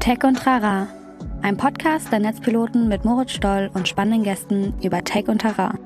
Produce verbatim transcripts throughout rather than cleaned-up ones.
Tech und Trara, ein Podcast der Netzpiloten mit Moritz Stoll und spannenden Gästen über Tech und Trara.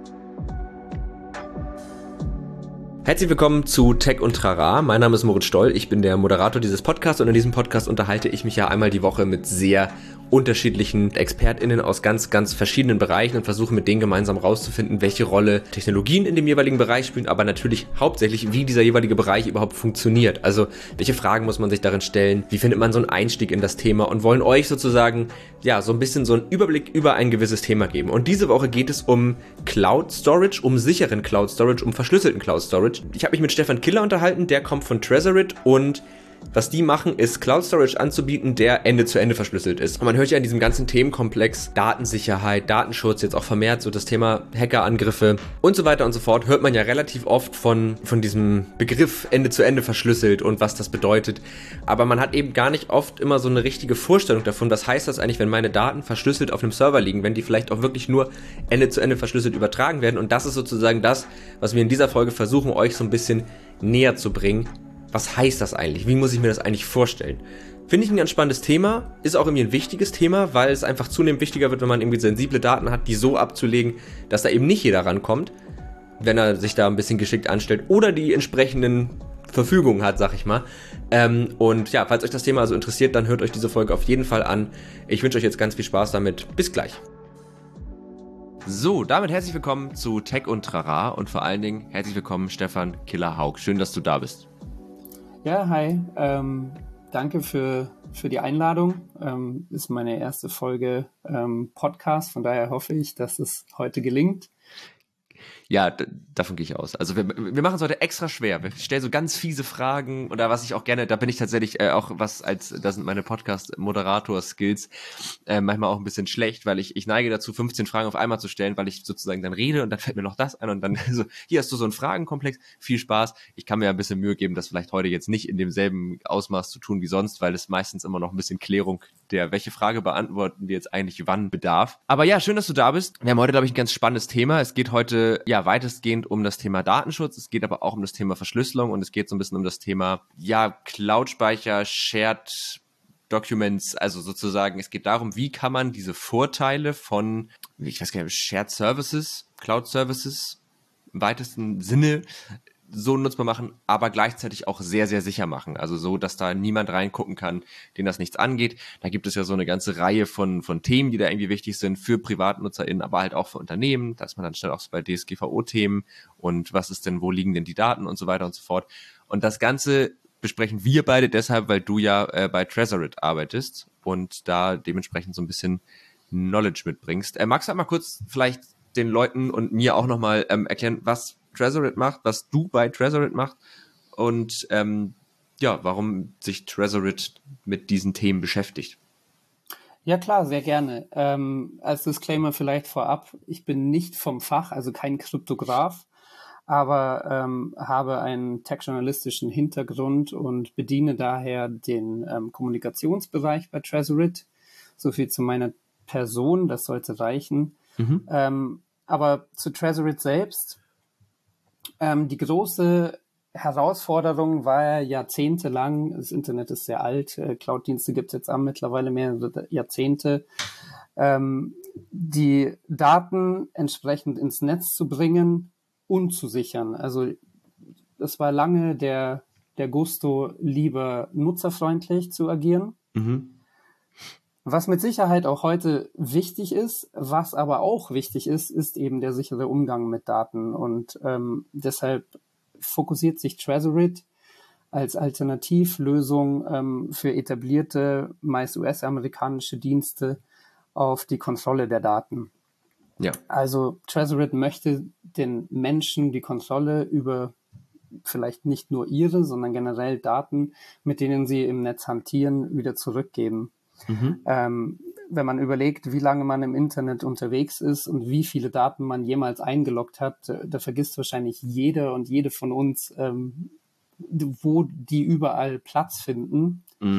Herzlich willkommen zu Tech und Trara. Mein Name ist Moritz Stoll, ich bin der Moderator dieses Podcasts und in diesem Podcast unterhalte ich mich ja einmal die Woche mit sehr unterschiedlichen ExpertInnen aus ganz, ganz verschiedenen Bereichen und versuche mit denen gemeinsam rauszufinden, welche Rolle Technologien in dem jeweiligen Bereich spielen, aber natürlich hauptsächlich, wie dieser jeweilige Bereich überhaupt funktioniert. Also, welche Fragen muss man sich darin stellen? Wie findet man so einen Einstieg in das Thema? Und wollen euch sozusagen, ja, so ein bisschen so einen Überblick über ein gewisses Thema geben. Und diese Woche geht es um Cloud Storage, um sicheren Cloud Storage, um verschlüsselten Cloud Storage. Ich habe mich mit Stefan Killer unterhalten, der kommt von Tresorit und was die machen, ist Cloud Storage anzubieten, der Ende zu Ende verschlüsselt ist. Und man hört ja in diesem ganzen Themenkomplex Datensicherheit, Datenschutz, jetzt auch vermehrt so das Thema Hackerangriffe und so weiter und so fort, hört man ja relativ oft von, von diesem Begriff Ende zu Ende verschlüsselt und was das bedeutet. Aber man hat eben gar nicht oft immer so eine richtige Vorstellung davon, was heißt das eigentlich, wenn meine Daten verschlüsselt auf einem Server liegen, wenn die vielleicht auch wirklich nur Ende zu Ende verschlüsselt übertragen werden. Und das ist sozusagen das, was wir in dieser Folge versuchen, euch so ein bisschen näher zu bringen. Was heißt das eigentlich? Wie muss ich mir das eigentlich vorstellen? Finde ich ein ganz spannendes Thema, ist auch irgendwie ein wichtiges Thema, weil es einfach zunehmend wichtiger wird, wenn man irgendwie sensible Daten hat, die so abzulegen, dass da eben nicht jeder rankommt, wenn er sich da ein bisschen geschickt anstellt oder die entsprechenden Verfügungen hat, sag ich mal. Ähm, und ja, falls euch das Thema also interessiert, dann hört euch diese Folge auf jeden Fall an. Ich wünsche euch jetzt ganz viel Spaß damit. Bis gleich. So, damit herzlich willkommen zu Tech und Trara und vor allen Dingen herzlich willkommen Stefan Killer-Haug. Schön, dass du da bist. Ja, hi. Ähm, danke für, für die Einladung. Ähm, ist meine erste Folge ähm, Podcast, von daher hoffe ich, dass es heute gelingt. Ja, d- davon gehe ich aus. Also wir, wir machen es heute extra schwer. Wir stellen so ganz fiese Fragen oder was ich auch gerne, da bin ich tatsächlich äh, auch was als, das sind meine Podcast-Moderator-Skills, äh, manchmal auch ein bisschen schlecht, weil ich ich neige dazu, fünfzehn Fragen auf einmal zu stellen, weil ich sozusagen dann rede und dann fällt mir noch das ein und dann so, hier hast du so einen Fragenkomplex, viel Spaß. Ich kann mir ein bisschen Mühe geben, das vielleicht heute jetzt nicht in demselben Ausmaß zu tun wie sonst, weil es meistens immer noch ein bisschen Klärung der, welche Frage beantworten wir jetzt eigentlich wann bedarf. Aber ja, schön, dass du da bist. Wir haben heute, glaube ich, ein ganz spannendes Thema. Es geht heute, ja, weitestgehend um das Thema Datenschutz, es geht aber auch um das Thema Verschlüsselung und es geht so ein bisschen um das Thema, ja, Cloud-Speicher, Shared Documents, also sozusagen, es geht darum, wie kann man diese Vorteile von, ich weiß gar nicht, Shared Services, Cloud Services im weitesten Sinne so nutzbar machen, aber gleichzeitig auch sehr, sehr sicher machen. Also so, dass da niemand reingucken kann, den das nichts angeht. Da gibt es ja so eine ganze Reihe von von Themen, die da irgendwie wichtig sind für PrivatnutzerInnen, aber halt auch für Unternehmen. Da ist man dann schnell auch so bei D S G V O-Themen und was ist denn, wo liegen denn die Daten und so weiter und so fort. Und das Ganze besprechen wir beide deshalb, weil du ja äh, bei Tresorit arbeitest und da dementsprechend so ein bisschen Knowledge mitbringst. Äh, magst du mal kurz vielleicht den Leuten und mir auch nochmal ähm, erklären, was Tresorit macht, was du bei Tresorit machst und ähm, ja, warum sich Tresorit mit diesen Themen beschäftigt? Ja klar, sehr gerne. Ähm, als Disclaimer vielleicht vorab, ich bin nicht vom Fach, also kein Kryptograf, aber ähm, habe einen tech-journalistischen Hintergrund und bediene daher den ähm, Kommunikationsbereich bei Tresorit. So viel zu meiner Person, das sollte reichen. Mhm. Ähm, aber zu Tresorit selbst, Ähm, die große Herausforderung war jahrzehntelang, das Internet ist sehr alt, äh, Cloud-Dienste gibt es jetzt auch mittlerweile mehrere Jahrzehnte, ähm, die Daten entsprechend ins Netz zu bringen und zu sichern. Also das war lange der, der Gusto, lieber nutzerfreundlich zu agieren. Mhm. Was mit Sicherheit auch heute wichtig ist, was aber auch wichtig ist, ist eben der sichere Umgang mit Daten. Und ähm, deshalb fokussiert sich Tresorit als Alternativlösung ähm, für etablierte, meist U S-amerikanische Dienste auf die Kontrolle der Daten. Ja. Also Tresorit möchte den Menschen die Kontrolle über vielleicht nicht nur ihre, sondern generell Daten, mit denen sie im Netz hantieren, wieder zurückgeben. Mhm. Ähm, wenn man überlegt, wie lange man im Internet unterwegs ist und wie viele Daten man jemals eingeloggt hat, da vergisst wahrscheinlich jeder und jede von uns, ähm, wo die überall Platz finden. Mhm.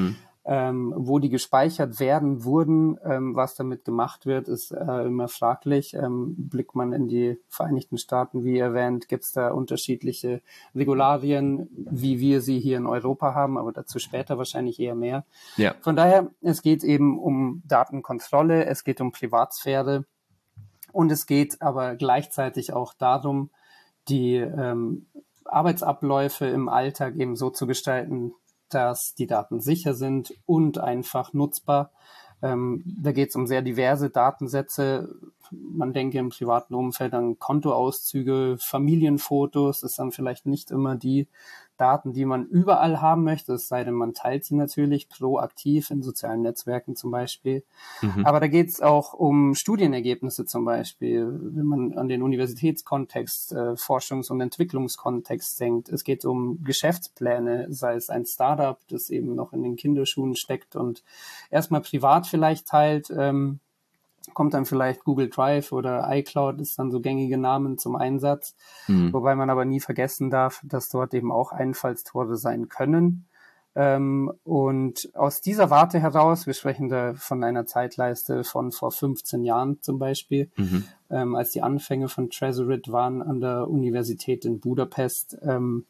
Ähm, wo die gespeichert werden, wurden, ähm, was damit gemacht wird, ist äh, immer fraglich. Ähm, blickt man in die Vereinigten Staaten, wie erwähnt, gibt es da unterschiedliche Regularien, wie wir sie hier in Europa haben, aber dazu später wahrscheinlich eher mehr. Ja. Von daher, es geht eben um Datenkontrolle, es geht um Privatsphäre und es geht aber gleichzeitig auch darum, die ähm, Arbeitsabläufe im Alltag eben so zu gestalten, dass die Daten sicher sind und einfach nutzbar. Ähm, da geht es um sehr diverse Datensätze. Man denke im privaten Umfeld an Kontoauszüge, Familienfotos. Das sind vielleicht nicht immer die Daten, die man überall haben möchte, es sei denn, man teilt sie natürlich proaktiv in sozialen Netzwerken zum Beispiel. Mhm. Aber da geht es auch um Studienergebnisse zum Beispiel, wenn man an den Universitätskontext, äh, Forschungs- und Entwicklungskontext denkt. Es geht um Geschäftspläne, sei es ein Startup, das eben noch in den Kinderschuhen steckt und erstmal privat vielleicht teilt, ähm, kommt dann vielleicht Google Drive oder iCloud, ist dann so gängige Namen zum Einsatz. Mhm. Wobei man aber nie vergessen darf, dass dort eben auch Einfallstore sein können. Ähm, und aus dieser Warte heraus, wir sprechen da von einer Zeitleiste von vor fünfzehn Jahren zum Beispiel, mhm. ähm, als die Anfänge von Tresorit waren an der Universität in Budapest. Ähm,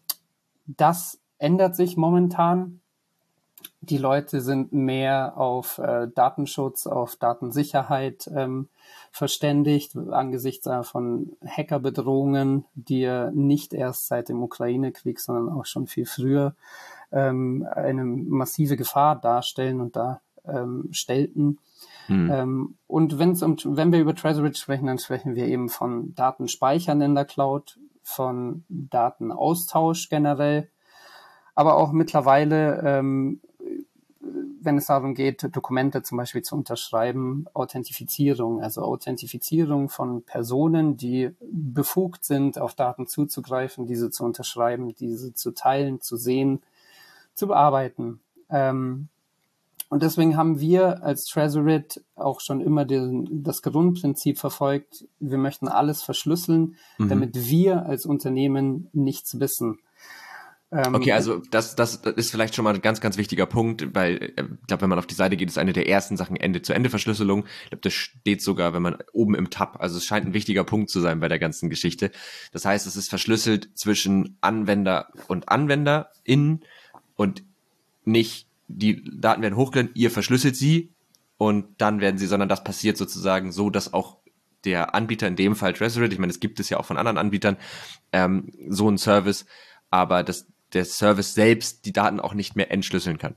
das ändert sich momentan. Die Leute sind mehr auf äh, Datenschutz, auf Datensicherheit ähm, verständigt, angesichts äh, von Hackerbedrohungen, die ja nicht erst seit dem Ukraine-Krieg, sondern auch schon viel früher ähm, eine massive Gefahr darstellen und darstellten. Ähm, hm. ähm, und wenn's um, wenn wir über Tresorit sprechen, dann sprechen wir eben von Datenspeichern in der Cloud, von Datenaustausch generell, aber auch mittlerweile ähm, wenn es darum geht, Dokumente zum Beispiel zu unterschreiben, Authentifizierung, also Authentifizierung von Personen, die befugt sind, auf Daten zuzugreifen, diese zu unterschreiben, diese zu teilen, zu sehen, zu bearbeiten. Ähm, und deswegen haben wir als Tresorit auch schon immer den, das Grundprinzip verfolgt, wir möchten alles verschlüsseln, mhm. damit wir als Unternehmen nichts wissen. Okay, also das, das ist vielleicht schon mal ein ganz, ganz wichtiger Punkt, weil ich glaube, wenn man auf die Seite geht, ist eine der ersten Sachen Ende-zu-Ende-Verschlüsselung. Ich glaube, das steht sogar, wenn man oben im Tab, also es scheint ein wichtiger Punkt zu sein bei der ganzen Geschichte. Das heißt, es ist verschlüsselt zwischen Anwender und AnwenderInnen und nicht, die Daten werden hochgeladen, ihr verschlüsselt sie und dann werden sie, sondern das passiert sozusagen so, dass auch der Anbieter, in dem Fall Tresorit, ich meine, es gibt es ja auch von anderen Anbietern, ähm, so einen Service, aber das der Service selbst die Daten auch nicht mehr entschlüsseln kann.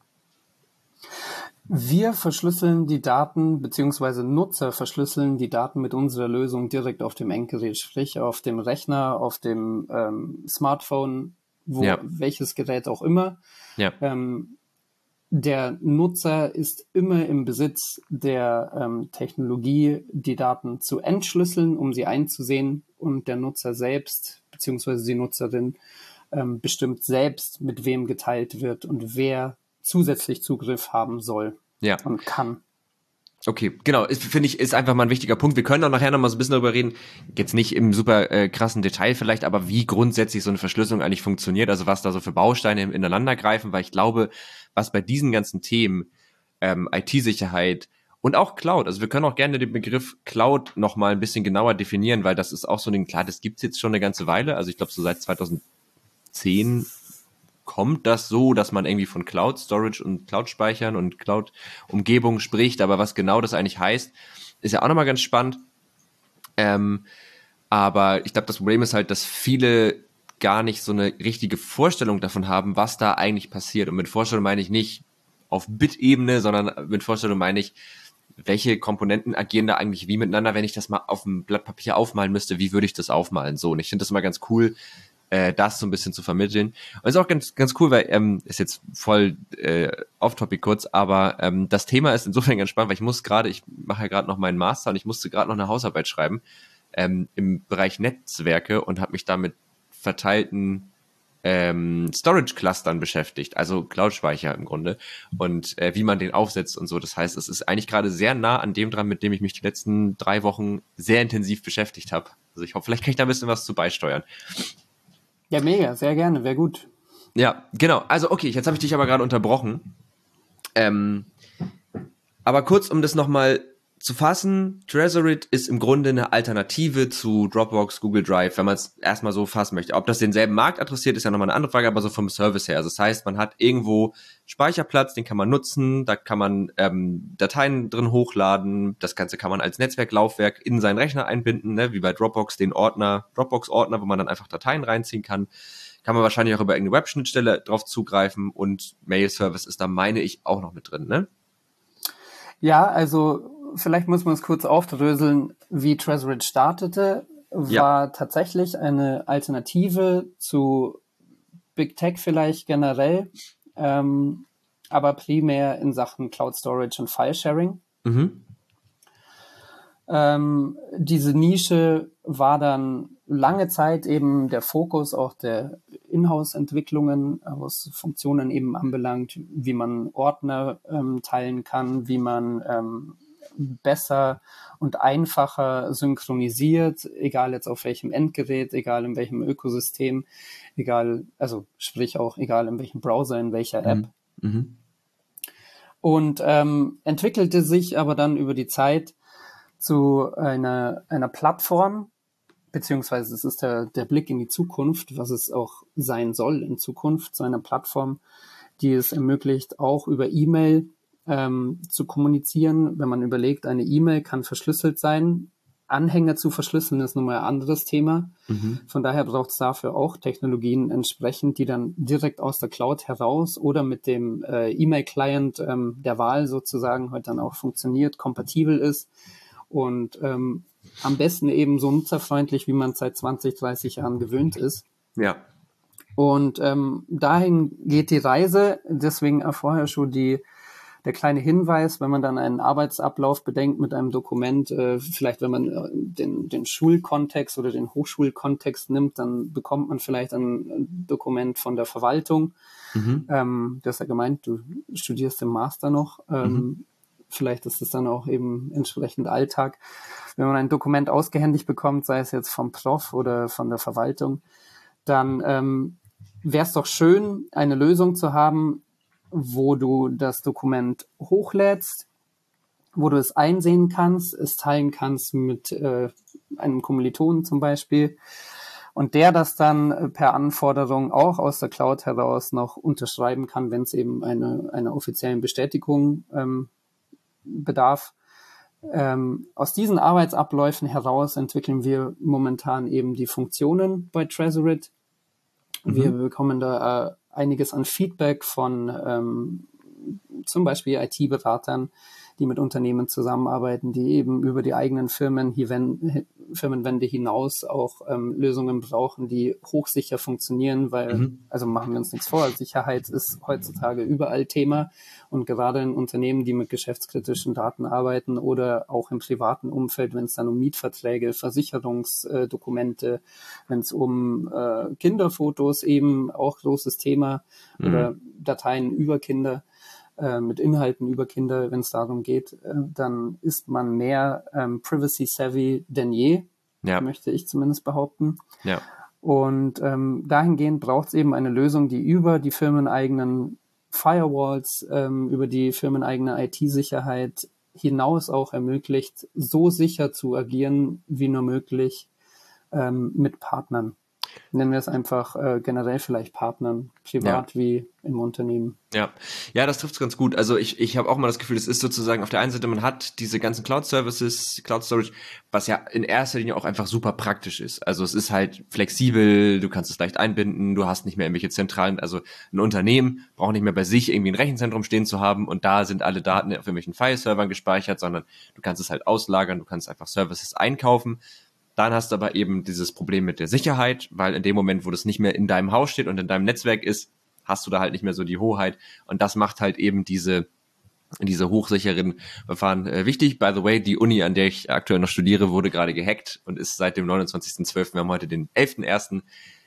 Wir verschlüsseln die Daten, beziehungsweise Nutzer verschlüsseln die Daten mit unserer Lösung direkt auf dem Endgerät, sprich auf dem Rechner, auf dem ähm, Smartphone, wo ja. welches Gerät auch immer. Ja. Ähm, der Nutzer ist immer im Besitz der ähm, Technologie, die Daten zu entschlüsseln, um sie einzusehen, und der Nutzer selbst, beziehungsweise die Nutzerin, Ähm, bestimmt selbst, mit wem geteilt wird und wer zusätzlich Zugriff haben soll ja. und kann. Okay, genau, finde ich, ist einfach mal ein wichtiger Punkt. Wir können auch nachher noch mal so ein bisschen darüber reden, jetzt nicht im super äh, krassen Detail vielleicht, aber wie grundsätzlich so eine Verschlüsselung eigentlich funktioniert, also was da so für Bausteine ineinander greifen, weil ich glaube, was bei diesen ganzen Themen, ähm, I T-Sicherheit und auch Cloud, also wir können auch gerne den Begriff Cloud noch mal ein bisschen genauer definieren, weil das ist auch so ein Ding, klar, das gibt's jetzt schon eine ganze Weile, also ich glaube so seit zweitausendzehn kommt das so, dass man irgendwie von Cloud Storage und Cloud Speichern und Cloud Umgebung spricht, aber was genau das eigentlich heißt, ist ja auch nochmal ganz spannend. Ähm, aber ich glaube, das Problem ist halt, dass viele gar nicht so eine richtige Vorstellung davon haben, was da eigentlich passiert. Und mit Vorstellung meine ich nicht auf Bit-Ebene, sondern mit Vorstellung meine ich, welche Komponenten agieren da eigentlich wie miteinander, wenn ich das mal auf dem Blatt Papier aufmalen müsste, wie würde ich das aufmalen? So, und ich finde das immer ganz cool, äh, das so ein bisschen zu vermitteln. Und ist auch ganz ganz cool, weil, ähm, ist jetzt voll äh, off-topic kurz, aber ähm, das Thema ist insofern ganz spannend, weil ich muss gerade, ich mache ja gerade noch meinen Master und ich musste gerade noch eine Hausarbeit schreiben ähm, im Bereich Netzwerke und habe mich da mit verteilten ähm, Storage-Clustern beschäftigt, also Cloud-Speicher im Grunde, und äh, wie man den aufsetzt und so. Das heißt, es ist eigentlich gerade sehr nah an dem dran, mit dem ich mich die letzten drei Wochen sehr intensiv beschäftigt habe. Also ich hoffe, vielleicht kann ich da ein bisschen was zu beisteuern. Ja, mega, sehr gerne, wäre gut. Ja, genau. Also okay, jetzt habe ich dich aber gerade unterbrochen. Ähm, aber kurz, um das nochmal zu fassen, Trezorit ist im Grunde eine Alternative zu Dropbox, Google Drive, wenn man es erstmal so fassen möchte. Ob das denselben Markt adressiert, ist ja nochmal eine andere Frage, aber so vom Service her. Also das heißt, man hat irgendwo Speicherplatz, den kann man nutzen, da kann man ähm, Dateien drin hochladen, das Ganze kann man als Netzwerklaufwerk in seinen Rechner einbinden, ne? Wie bei Dropbox den Ordner, Dropbox-Ordner, wo man dann einfach Dateien reinziehen kann. Kann man wahrscheinlich auch über irgendeine Webschnittstelle drauf zugreifen und Mail-Service ist da, meine ich, auch noch mit drin, ne? Ja, also vielleicht muss man es kurz aufdröseln, wie Trezorit startete, war ja. tatsächlich eine Alternative zu Big Tech vielleicht generell, ähm, aber primär in Sachen Cloud Storage und File Sharing. Mhm. Ähm, diese Nische war dann lange Zeit eben der Fokus auch der Inhouse-Entwicklungen, was Funktionen eben anbelangt, wie man Ordner ähm, teilen kann, wie man ähm, besser und einfacher synchronisiert, egal jetzt auf welchem Endgerät, egal in welchem Ökosystem, egal, also sprich auch egal in welchem Browser, in welcher App. Mhm. Und ähm, entwickelte sich aber dann über die Zeit zu einer, einer Plattform, beziehungsweise es ist der, der Blick in die Zukunft, was es auch sein soll in Zukunft, zu einer Plattform, die es ermöglicht, auch über E-Mail ähm, zu kommunizieren. Wenn man überlegt, eine E-Mail kann verschlüsselt sein. Anhänge zu verschlüsseln ist nun mal ein anderes Thema. Mhm. Von daher braucht es dafür auch Technologien entsprechend, die dann direkt aus der Cloud heraus oder mit dem äh, E-Mail-Client ähm, der Wahl sozusagen heute dann auch funktioniert, kompatibel ist. Und ähm, am besten eben so nutzerfreundlich, wie man es seit zwanzig, dreißig Jahren gewöhnt ist. Ja. Und ähm, dahin geht die Reise. Deswegen auch vorher schon die, der kleine Hinweis, wenn man dann einen Arbeitsablauf bedenkt mit einem Dokument, äh, vielleicht wenn man den, den Schulkontext oder den Hochschulkontext nimmt, dann bekommt man vielleicht ein Dokument von der Verwaltung. Mhm. Ähm, du hast ja gemeint, du studierst im Master noch. Ähm, mhm. Vielleicht ist es dann auch eben entsprechend Alltag. Wenn man ein Dokument ausgehändigt bekommt, sei es jetzt vom Prof oder von der Verwaltung, dann ähm, wäre es doch schön, eine Lösung zu haben, wo du das Dokument hochlädst, wo du es einsehen kannst, es teilen kannst mit äh, einem Kommilitonen zum Beispiel und der das dann per Anforderung auch aus der Cloud heraus noch unterschreiben kann, wenn es eben eine, eine offiziellen Bestätigung ähm, bedarf. Ähm, aus diesen Arbeitsabläufen heraus entwickeln wir momentan eben die Funktionen bei Trezorit. Mhm. Wir bekommen da äh, einiges an Feedback von ähm, zum Beispiel I T-Beratern, die mit Unternehmen zusammenarbeiten, die eben über die eigenen Firmen, hier wenn, Firmenwände hinaus auch ähm, Lösungen brauchen, die hochsicher funktionieren, weil, mhm. also machen wir uns nichts vor, Sicherheit ist heutzutage überall Thema und gerade in Unternehmen, die mit geschäftskritischen Daten arbeiten oder auch im privaten Umfeld, wenn es dann um Mietverträge, Versicherungsdokumente, wenn es um äh, Kinderfotos eben auch großes Thema mhm. oder Dateien über Kinder, mit Inhalten über Kinder, wenn es darum geht, äh, dann ist man mehr ähm, privacy-savvy denn je, ja. möchte ich zumindest behaupten. Ja. Und ähm, dahingehend braucht es eben eine Lösung, die über die firmeneigenen Firewalls, ähm, über die firmeneigene I T-Sicherheit hinaus auch ermöglicht, so sicher zu agieren, wie nur möglich ähm, mit Partnern. Nennen wir es einfach äh, generell vielleicht Partnern, privat ja. wie im Unternehmen. Ja, ja, das trifft es ganz gut. Also ich, ich habe auch mal das Gefühl, es ist sozusagen auf der einen Seite, man hat diese ganzen Cloud-Services, Cloud-Storage, was ja in erster Linie auch einfach super praktisch ist. Also es ist halt flexibel, du kannst es leicht einbinden, du hast nicht mehr irgendwelche zentralen, also ein Unternehmen braucht nicht mehr bei sich irgendwie ein Rechenzentrum stehen zu haben und da sind alle Daten auf irgendwelchen File-Servern gespeichert, sondern du kannst es halt auslagern, du kannst einfach Services einkaufen. Dann hast du aber eben dieses Problem mit der Sicherheit, weil in dem Moment, wo das nicht mehr in deinem Haus steht und in deinem Netzwerk ist, hast du da halt nicht mehr so die Hoheit. Und das macht halt eben diese diese hochsicheren Verfahren äh, wichtig. By the way, die Uni, an der ich aktuell noch studiere, wurde gerade gehackt und ist seit dem neunundzwanzigsten zwölften Wir haben heute den elften ersten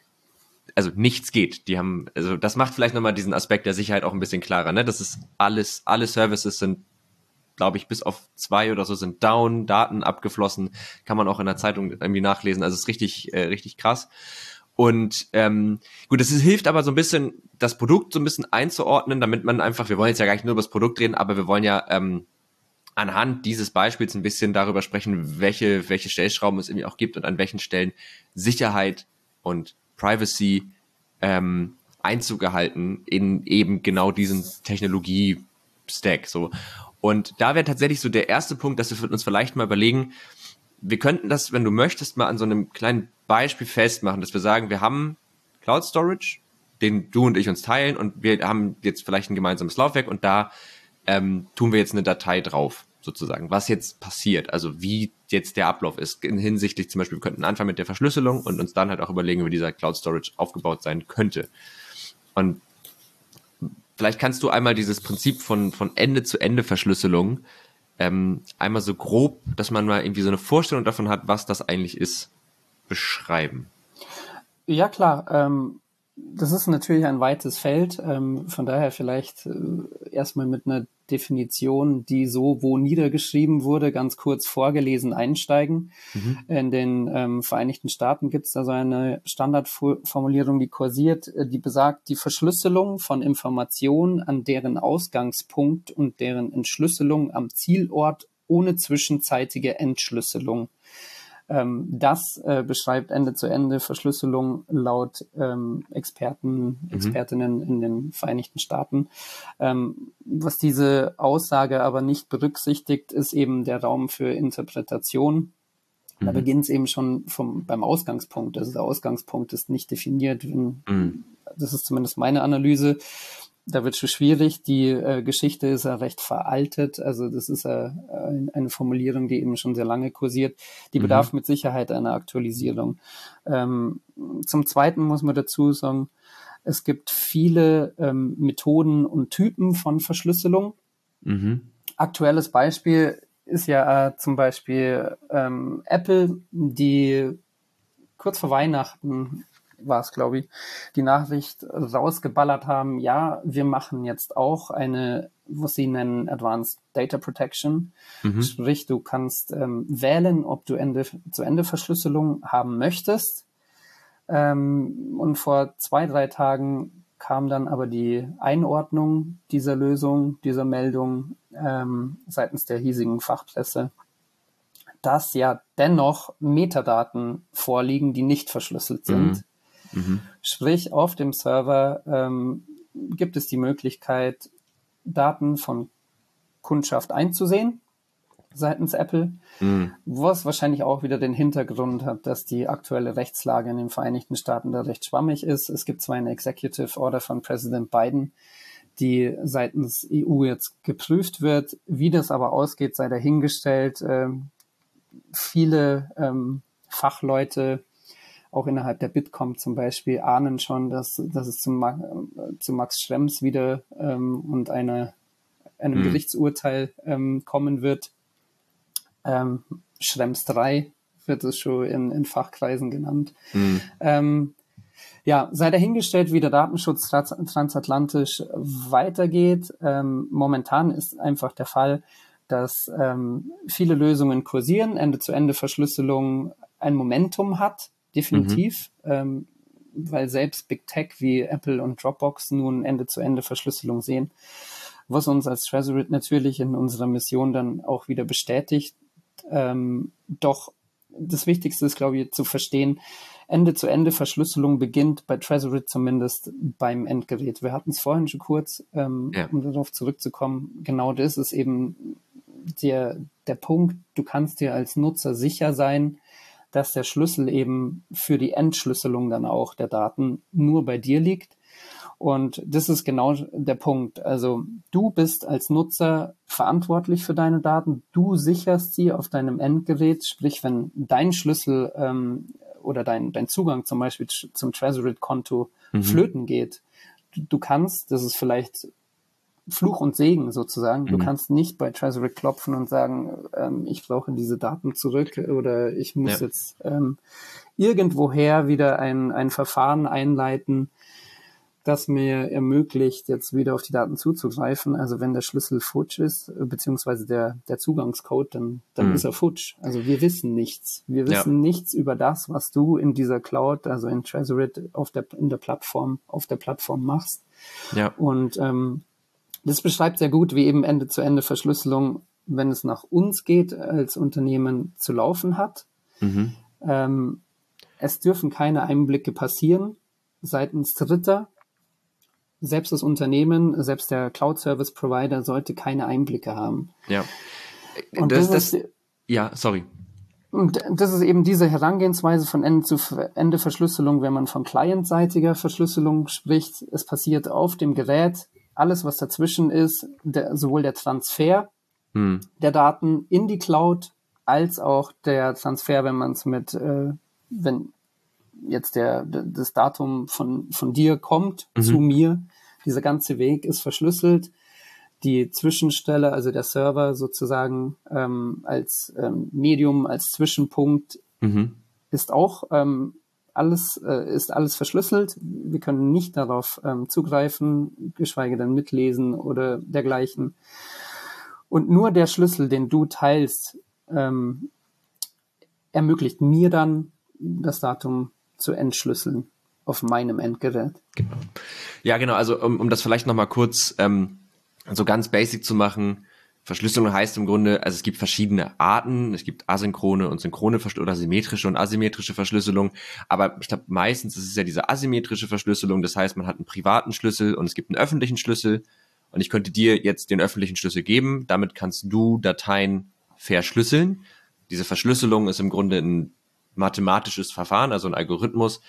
Also nichts geht. Die haben, also das macht vielleicht nochmal diesen Aspekt der Sicherheit auch ein bisschen klarer, ne? Das ist alles, alle Services sind, glaube ich, bis auf zwei oder so sind down, Daten abgeflossen, kann man auch in der Zeitung irgendwie nachlesen. Also es ist richtig, äh, richtig krass. Und ähm, gut, es ist, hilft aber so ein bisschen, das Produkt so ein bisschen einzuordnen, damit man einfach, wir wollen jetzt ja gar nicht nur über das Produkt reden, aber wir wollen ja ähm, anhand dieses Beispiels ein bisschen darüber sprechen, welche welche Stellschrauben es irgendwie auch gibt und an welchen Stellen Sicherheit und Privacy ähm, Einzug gehalten in eben genau diesen Technologie-Stack. So. Und da wäre tatsächlich so der erste Punkt, dass wir uns vielleicht mal überlegen, wir könnten das, wenn du möchtest, mal an so einem kleinen Beispiel festmachen, dass wir sagen, wir haben Cloud Storage, den du und ich uns teilen und wir haben jetzt vielleicht ein gemeinsames Laufwerk und da ähm, tun wir jetzt eine Datei drauf, sozusagen, was jetzt passiert, also wie jetzt der Ablauf ist, in hinsichtlich zum Beispiel, wir könnten anfangen mit der Verschlüsselung und uns dann halt auch überlegen, wie dieser Cloud Storage aufgebaut sein könnte. Und vielleicht kannst du einmal dieses Prinzip von, von Ende-zu-Ende-Verschlüsselung ähm, einmal so grob, dass man mal irgendwie so eine Vorstellung davon hat, was das eigentlich ist, beschreiben. Ja, klar. Ähm, das ist natürlich ein weites Feld. Ähm, von daher vielleicht äh, erstmal mit einer Definition, die so wo niedergeschrieben wurde, ganz kurz vorgelesen einsteigen. Mhm. In den ähm, Vereinigten Staaten gibt es da so eine Standardformulierung, die kursiert, die besagt, die Verschlüsselung von Informationen an deren Ausgangspunkt und deren Entschlüsselung am Zielort ohne zwischenzeitige Entschlüsselung. Ähm, das äh, beschreibt Ende-zu-Ende-Verschlüsselung laut ähm, Experten, mhm. Expertinnen in den Vereinigten Staaten. Ähm, was diese Aussage aber nicht berücksichtigt, ist eben der Raum für Interpretation. Mhm. Da beginnt es eben schon vom, beim Ausgangspunkt. Also der Ausgangspunkt ist nicht definiert. Wenn, mhm. Das ist zumindest meine Analyse. Da wird schon schwierig. Die äh, Geschichte ist ja recht veraltet. Also das ist äh, eine Formulierung, die eben schon sehr lange kursiert. Die mhm. bedarf mit Sicherheit einer Aktualisierung. Ähm, zum Zweiten muss man dazu sagen, es gibt viele ähm, Methoden und Typen von Verschlüsselung. Mhm. Aktuelles Beispiel ist ja äh, zum Beispiel ähm, Apple, die kurz vor Weihnachten war es, glaube ich, die Nachricht rausgeballert haben, ja, wir machen jetzt auch eine, was sie nennen, Advanced Data Protection. Mhm. Sprich, du kannst ähm, wählen, ob du Ende-zu-Ende-Verschlüsselung haben möchtest. Ähm, und vor zwei, drei Tagen kam dann aber die Einordnung dieser Lösung, dieser Meldung ähm, seitens der hiesigen Fachpresse, dass ja dennoch Metadaten vorliegen, die nicht verschlüsselt sind. Mhm. Mhm. Sprich, auf dem Server ähm, gibt es die Möglichkeit, Daten von Kundschaft einzusehen seitens Apple, mhm. was wahrscheinlich auch wieder den Hintergrund hat, dass die aktuelle Rechtslage in den Vereinigten Staaten da recht schwammig ist. Es gibt zwar eine Executive Order von Präsident Biden, die seitens E U jetzt geprüft wird. Wie das aber ausgeht, sei dahingestellt. Ähm, viele ähm, Fachleute auch innerhalb der Bitkom zum Beispiel ahnen schon, dass, dass es zum, zu Max Schrems wieder ähm, und eine, einem mhm. Gerichtsurteil ähm, kommen wird. Ähm, Schrems drei wird es schon in, in Fachkreisen genannt. Mhm. Ähm, ja, sei dahingestellt, wie der Datenschutz trans- transatlantisch weitergeht. Ähm, momentan ist einfach der Fall, dass ähm, viele Lösungen kursieren, Ende-zu-Ende-Verschlüsselung ein Momentum hat, definitiv, mhm. ähm, weil selbst Big Tech wie Apple und Dropbox nun Ende-zu-Ende-Verschlüsselung sehen, was uns als Tresorit natürlich in unserer Mission dann auch wieder bestätigt. Ähm, doch das Wichtigste ist, glaube ich, zu verstehen, Ende-zu-Ende-Verschlüsselung beginnt bei Tresorit zumindest beim Endgerät. Wir hatten es vorhin schon kurz, ähm, ja. um darauf zurückzukommen. Genau das ist eben der, der Punkt. Du kannst dir als Nutzer sicher sein, dass der Schlüssel eben für die Entschlüsselung dann auch der Daten nur bei dir liegt. Und das ist genau der Punkt. Also du bist als Nutzer verantwortlich für deine Daten. Du sicherst sie auf deinem Endgerät. Sprich, wenn dein Schlüssel ähm, oder dein, dein Zugang zum Beispiel zum Tresorit-Konto mhm. flöten geht, du, du kannst, das ist vielleicht Fluch und Segen sozusagen. Du mhm. kannst nicht bei Tresorit klopfen und sagen, ähm, ich brauche diese Daten zurück oder ich muss ja. jetzt ähm, irgendwoher wieder ein, ein Verfahren einleiten. das mir ermöglicht, jetzt wieder auf die Daten zuzugreifen. Also wenn der Schlüssel futsch ist, beziehungsweise der, der Zugangscode, dann, dann mhm. ist er futsch. Also wir wissen nichts. Wir wissen ja. nichts über das, was du in dieser Cloud, also in Trezorit auf der, in der Plattform, auf der Plattform machst. Ja. Und ähm, das beschreibt sehr gut, wie eben Ende-zu-Ende-Verschlüsselung, wenn es nach uns geht, als Unternehmen zu laufen hat. Mhm. Ähm, es dürfen keine Einblicke passieren seitens Dritter. Selbst das Unternehmen, selbst der Cloud-Service-Provider sollte keine Einblicke haben. Ja. Und das, das, das, ist, ja, sorry. Und das ist eben diese Herangehensweise von Ende zu Ende Verschlüsselung, wenn man von clientseitiger Verschlüsselung spricht. Es passiert auf dem Gerät alles, was dazwischen ist, der, sowohl der Transfer hm. der Daten in die Cloud, als auch der Transfer, wenn man es mit, äh, wenn jetzt der, das Datum von, von dir kommt mhm. zu mir, dieser ganze Weg ist verschlüsselt. Die Zwischenstelle, also der Server sozusagen ähm, als ähm, Medium, als Zwischenpunkt mhm. ist auch ähm, alles, äh, ist alles verschlüsselt. Wir können nicht darauf ähm, zugreifen, geschweige denn mitlesen oder dergleichen. Und nur der Schlüssel, den du teilst, ähm, ermöglicht mir dann, das Datum zu entschlüsseln auf meinem Endgerät. Genau. Ja, genau. Also um, um das vielleicht nochmal kurz ähm, so ganz basic zu machen, Verschlüsselung heißt im Grunde, also es gibt verschiedene Arten, es gibt asynchrone und synchrone Verschlüsselung oder symmetrische und asymmetrische Verschlüsselung, aber ich glaube meistens ist es ja diese asymmetrische Verschlüsselung, das heißt man hat einen privaten Schlüssel und es gibt einen öffentlichen Schlüssel und ich könnte dir jetzt den öffentlichen Schlüssel geben, damit kannst du Dateien verschlüsseln. Diese Verschlüsselung ist im Grunde ein mathematisches Verfahren, also ein Algorithmus,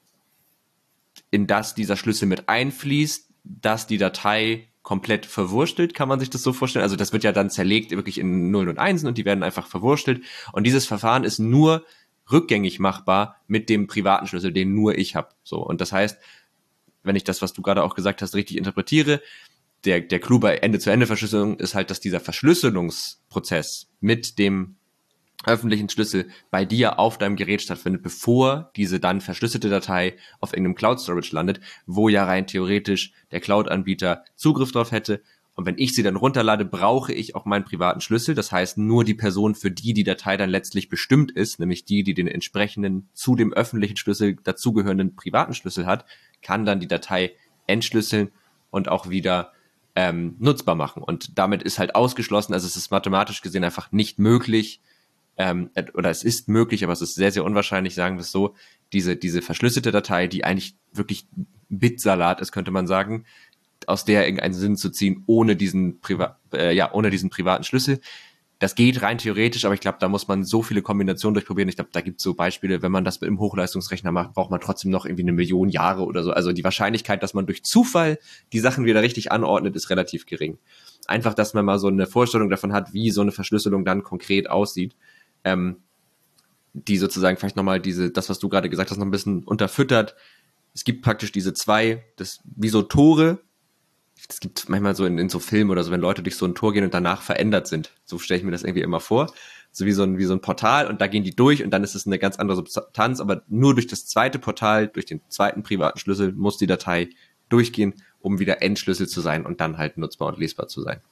in das dieser Schlüssel mit einfließt, dass die Datei komplett verwurstelt, kann man sich das so vorstellen. Also das wird ja dann zerlegt wirklich in Nullen und Einsen und die werden einfach verwurstelt. Und dieses Verfahren ist nur rückgängig machbar mit dem privaten Schlüssel, den nur ich habe. So, und das heißt, wenn ich das, was du gerade auch gesagt hast, richtig interpretiere, der, der Clou bei Ende-zu-Ende-Verschlüsselung ist halt, dass dieser Verschlüsselungsprozess mit dem öffentlichen Schlüssel bei dir auf deinem Gerät stattfindet, bevor diese dann verschlüsselte Datei auf irgendeinem Cloud-Storage landet, wo ja rein theoretisch der Cloud-Anbieter Zugriff drauf hätte. Und wenn ich sie dann runterlade, brauche ich auch meinen privaten Schlüssel. Das heißt, nur die Person, für die die Datei dann letztlich bestimmt ist, nämlich die, die den entsprechenden zu dem öffentlichen Schlüssel dazugehörenden privaten Schlüssel hat, kann dann die Datei entschlüsseln und auch wieder ähm, nutzbar machen. Und damit ist halt ausgeschlossen, also es ist mathematisch gesehen einfach nicht möglich, Ähm, oder es ist möglich, aber es ist sehr, sehr unwahrscheinlich, sagen wir es so, diese, diese verschlüsselte Datei, die eigentlich wirklich Bitsalat ist, könnte man sagen, aus der irgendeinen Sinn zu ziehen, ohne diesen, Priva- äh, ja, ohne diesen privaten Schlüssel. Das geht rein theoretisch, aber ich glaube, da muss man so viele Kombinationen durchprobieren. Ich glaube, da gibt es so Beispiele, wenn man das mit einem Hochleistungsrechner macht, braucht man trotzdem noch irgendwie eine Million Jahre oder so. Also die Wahrscheinlichkeit, dass man durch Zufall die Sachen wieder richtig anordnet, ist relativ gering. Einfach, dass man mal so eine Vorstellung davon hat, wie so eine Verschlüsselung dann konkret aussieht. Ähm, die sozusagen vielleicht nochmal diese, das, was du gerade gesagt hast, noch ein bisschen unterfüttert. Es gibt praktisch diese zwei, das wie so Tore. Das gibt manchmal so in, in so Filmen oder so, wenn Leute durch so ein Tor gehen und danach verändert sind. So stelle ich mir das irgendwie immer vor. So wie so ein, wie so ein Portal und da gehen die durch und dann ist es eine ganz andere Substanz, aber nur durch das zweite Portal, durch den zweiten privaten Schlüssel muss die Datei durchgehen, um wieder entschlüsselt zu sein und dann halt nutzbar und lesbar zu sein.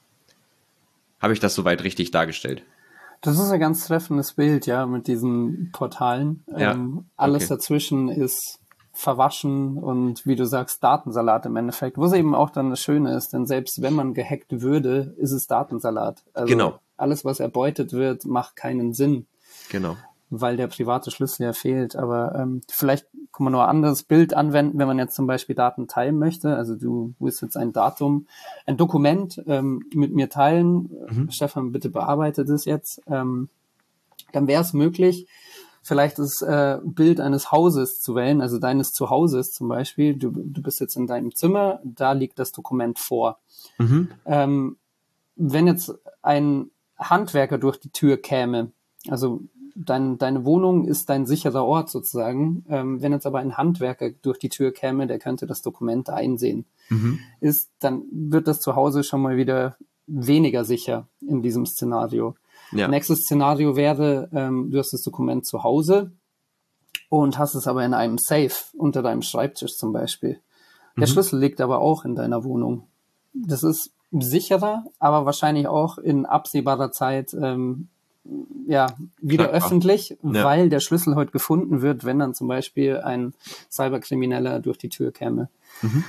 Habe ich das soweit richtig dargestellt? Das ist ein ganz treffendes Bild, ja, mit diesen Portalen. Ja, ähm, alles okay. dazwischen ist verwaschen und wie du sagst, Datensalat im Endeffekt. Was eben auch dann das Schöne ist, denn selbst wenn man gehackt würde, ist es Datensalat. Also genau. Alles, was erbeutet wird, macht keinen Sinn. Genau. Weil der private Schlüssel ja fehlt. Aber ähm, vielleicht kann man noch ein anderes Bild anwenden, wenn man jetzt zum Beispiel Daten teilen möchte. Also du willst jetzt ein Datum, ein Dokument ähm, mit mir teilen. Mhm. Stefan, bitte bearbeite das jetzt. Ähm, dann wäre es möglich, vielleicht das äh, Bild eines Hauses zu wählen, also deines Zuhauses zum Beispiel. Du, du bist jetzt in deinem Zimmer, da liegt das Dokument vor. Mhm. Ähm, wenn jetzt ein Handwerker durch die Tür käme, also Dein, deine Wohnung ist dein sicherer Ort sozusagen. Ähm, wenn jetzt aber ein Handwerker durch die Tür käme, der könnte das Dokument einsehen. Mhm. Ist, dann wird das Zuhause schon mal wieder weniger sicher in diesem Szenario. Ja. Nächstes Szenario wäre, ähm, du hast das Dokument zu Hause und hast es aber in einem Safe unter deinem Schreibtisch zum Beispiel. Der mhm. Schlüssel liegt aber auch in deiner Wohnung. Das ist sicherer, aber wahrscheinlich auch in absehbarer Zeit ähm, ja wieder Klar, öffentlich, ja. weil der Schlüssel heute gefunden wird, wenn dann zum Beispiel ein Cyberkrimineller durch die Tür käme. Mhm.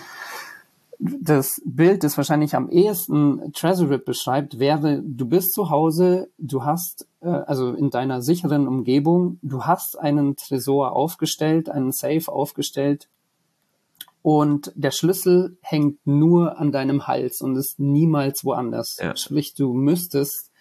Das Bild, das wahrscheinlich am ehesten Trezorip beschreibt, wäre, du bist zu Hause, du hast, äh, also in deiner sicheren Umgebung, du hast einen Tresor aufgestellt, einen Safe aufgestellt und der Schlüssel hängt nur an deinem Hals und ist niemals woanders. Ja. Sprich, du müsstest,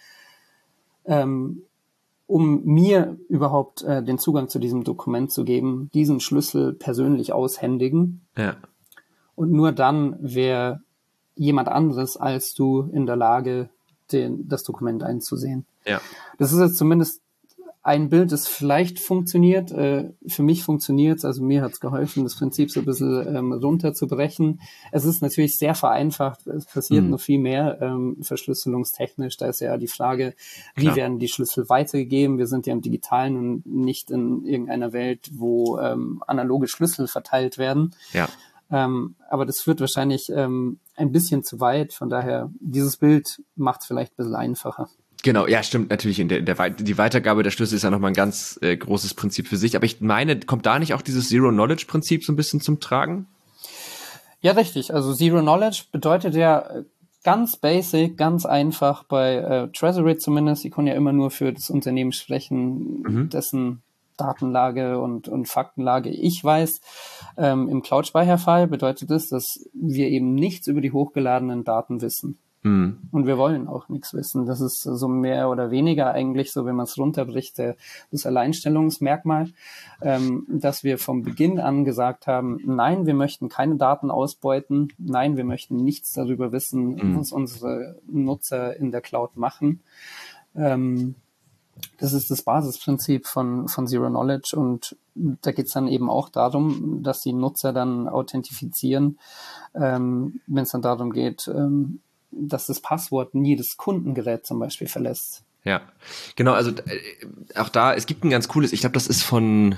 ähm, um mir überhaupt äh, den Zugang zu diesem Dokument zu geben, diesen Schlüssel persönlich aushändigen. Ja. Und nur dann wäre jemand anderes als du in der Lage, den, das Dokument einzusehen. Ja. Das ist jetzt zumindest ein Bild, das vielleicht funktioniert. Äh, für mich funktioniert es, also mir hat es geholfen, das Prinzip so ein bisschen ähm, runterzubrechen. Es ist natürlich sehr vereinfacht, es passiert mhm. noch viel mehr ähm, verschlüsselungstechnisch. Da ist ja die Frage, wie Klar. werden die Schlüssel weitergegeben? Wir sind ja im Digitalen und nicht in irgendeiner Welt, wo ähm, analoge Schlüssel verteilt werden. Ja. Ähm, aber das führt wahrscheinlich ähm, ein bisschen zu weit. Von daher, dieses Bild macht es vielleicht ein bisschen einfacher. Genau, ja, stimmt natürlich. In der, in der die Weitergabe der Schlüssel ist ja nochmal ein ganz äh, großes Prinzip für sich. Aber ich meine, kommt da nicht auch dieses Zero-Knowledge-Prinzip so ein bisschen zum Tragen? Ja, richtig. Also Zero-Knowledge bedeutet ja ganz basic, ganz einfach bei äh, Trezorip zumindest. Ich kann ja immer nur für das Unternehmen sprechen, mhm. dessen Datenlage und, und Faktenlage ich weiß. Ähm, Im Cloud-Speicherfall bedeutet das, dass wir eben nichts über die hochgeladenen Daten wissen. Mhm. Und wir wollen auch nichts wissen. Das ist so mehr oder weniger eigentlich so, wenn man es runterbricht, der, das Alleinstellungsmerkmal, ähm, dass wir vom Beginn an gesagt haben, nein, wir möchten keine Daten ausbeuten, nein, wir möchten nichts darüber wissen, mhm. was unsere Nutzer in der Cloud machen. Ähm, Das ist das Basisprinzip von, von Zero Knowledge und da geht es dann eben auch darum, dass die Nutzer dann authentifizieren, ähm, wenn es dann darum geht, ähm, dass das Passwort nie das Kundengerät zum Beispiel verlässt. Ja, genau, also äh, auch da, es gibt ein ganz cooles, ich glaube, das ist von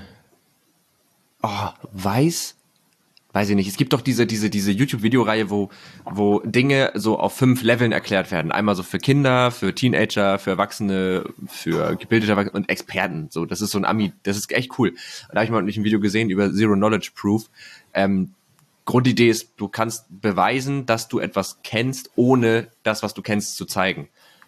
oh, Weiß, weiß ich nicht, es gibt doch diese diese diese YouTube-Videoreihe, wo wo Dinge so auf fünf Leveln erklärt werden. Einmal so für Kinder, für Teenager, für Erwachsene, für gebildete Erwachsene und Experten. So, das ist so ein Ami, das ist echt cool. Da habe ich mal ein Video gesehen über Zero Knowledge Proof. Ähm, Grundidee ist, du kannst beweisen, dass du etwas kennst, ohne das, was du kennst, zu zeigen.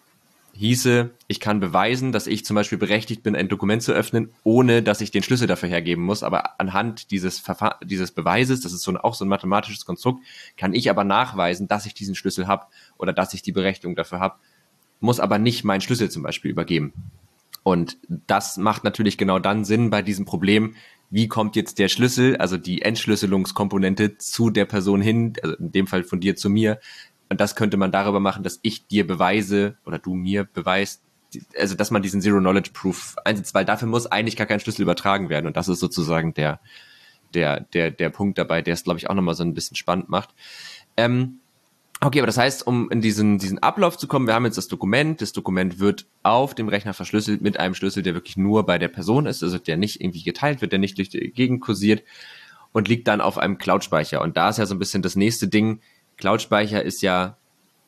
Hieße, ich kann beweisen, dass ich zum Beispiel berechtigt bin, ein Dokument zu öffnen, ohne dass ich den Schlüssel dafür hergeben muss. Aber anhand dieses Verfahr- dieses Beweises, das ist so ein, auch so ein mathematisches Konstrukt, kann ich aber nachweisen, dass ich diesen Schlüssel habe oder dass ich die Berechtigung dafür habe, muss aber nicht meinen Schlüssel zum Beispiel übergeben. Und das macht natürlich genau dann Sinn bei diesem Problem, wie kommt jetzt der Schlüssel, also die Entschlüsselungskomponente zu der Person hin, also in dem Fall von dir zu mir. Und das könnte man darüber machen, dass ich dir beweise oder du mir beweist, also dass man diesen Zero-Knowledge-Proof einsetzt, weil dafür muss eigentlich gar kein Schlüssel übertragen werden. Und das ist sozusagen der, der, der, der Punkt dabei, der es, glaube ich, auch nochmal so ein bisschen spannend macht. Ähm, okay, aber das heißt, um in diesen, diesen Ablauf zu kommen, wir haben jetzt das Dokument, das Dokument wird auf dem Rechner verschlüsselt mit einem Schlüssel, der wirklich nur bei der Person ist, also der nicht irgendwie geteilt wird, der nicht durch die Gegend kursiert und liegt dann auf einem Cloud-Speicher. Und da ist ja so ein bisschen das nächste Ding, Cloud-Speicher ist ja,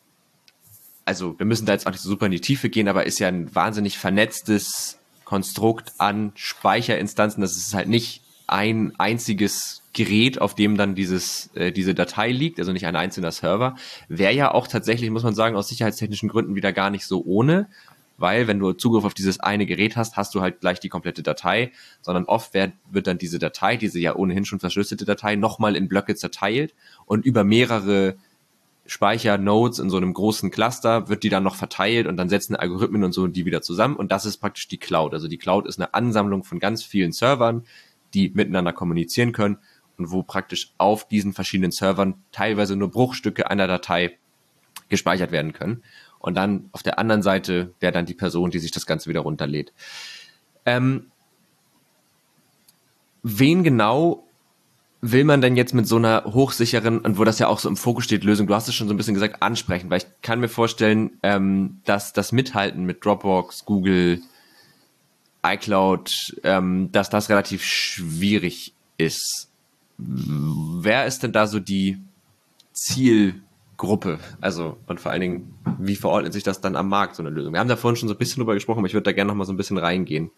also wir müssen da jetzt auch nicht so super in die Tiefe gehen, aber ist ja ein wahnsinnig vernetztes Konstrukt an Speicherinstanzen. Das ist halt nicht ein einziges Gerät, auf dem dann dieses äh, diese Datei liegt, also nicht ein einzelner Server. Wäre ja auch tatsächlich, muss man sagen, aus sicherheitstechnischen Gründen wieder gar nicht so ohne, weil wenn du Zugriff auf dieses eine Gerät hast, hast du halt gleich die komplette Datei, sondern oft wird, wird dann diese Datei, diese ja ohnehin schon verschlüsselte Datei, nochmal in Blöcke zerteilt und über mehrere Speichernodes in so einem großen Cluster wird die dann noch verteilt und dann setzen Algorithmen und so die wieder zusammen und das ist praktisch die Cloud. Also die Cloud ist eine Ansammlung von ganz vielen Servern, die miteinander kommunizieren können und wo praktisch auf diesen verschiedenen Servern teilweise nur Bruchstücke einer Datei gespeichert werden können. Und dann auf der anderen Seite wäre dann die Person, die sich das Ganze wieder runterlädt. Ähm, wen genau will man denn jetzt mit so einer hochsicheren, und wo das ja auch so im Fokus steht, Lösung, du hast es schon so ein bisschen gesagt, ansprechen, weil ich kann mir vorstellen, ähm, dass das Mithalten mit Dropbox, Google, iCloud, ähm, dass das relativ schwierig ist. wer ist denn da so die Zielgruppe? Also, und vor allen Dingen, wie verordnet sich das dann am Markt, so eine Lösung? Wir haben da vorhin schon so ein bisschen drüber gesprochen, aber ich würde da gerne noch mal so ein bisschen reingehen.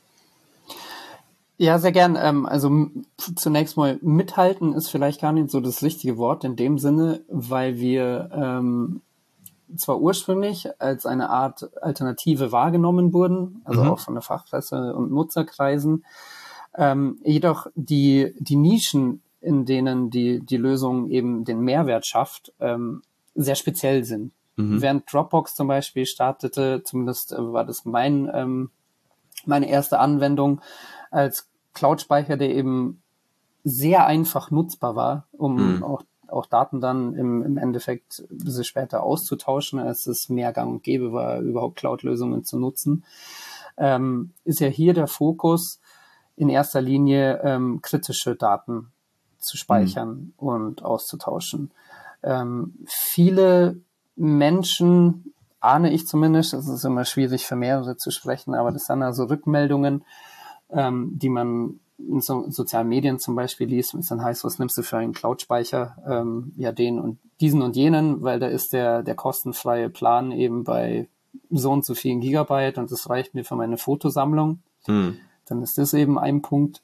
Ja, sehr gern. Ähm, also m- zunächst mal mithalten ist vielleicht gar nicht so das richtige Wort in dem Sinne, weil wir ähm, zwar ursprünglich als eine Art Alternative wahrgenommen wurden, also Mhm. auch von der Fachpresse und Nutzerkreisen, ähm, jedoch die die Nischen, in denen die die Lösung eben den Mehrwert schafft, ähm, sehr speziell sind. Mhm. Während Dropbox zum Beispiel startete, zumindest äh, war das mein ähm, meine erste Anwendung als Cloud-Speicher, der eben sehr einfach nutzbar war, um Mhm. auch, auch Daten dann im, im Endeffekt ein bisschen später auszutauschen, als es mehr gang und gäbe war, überhaupt Cloud-Lösungen zu nutzen, ähm, ist ja hier der Fokus in erster Linie ähm, kritische Daten zu speichern mhm. und auszutauschen. Ähm, viele Menschen, ahne ich zumindest, es ist immer schwierig für mehrere zu sprechen, aber das sind also Rückmeldungen, ähm, die man in so, sozialen Medien zum Beispiel liest, wenn es dann heißt, was nimmst du für einen Cloud-Speicher? Ähm, ja, den und diesen und jenen, weil da ist der, der kostenfreie Plan eben bei so und so vielen Gigabyte und das reicht mir für meine Fotosammlung. Hm. Dann ist das eben ein Punkt.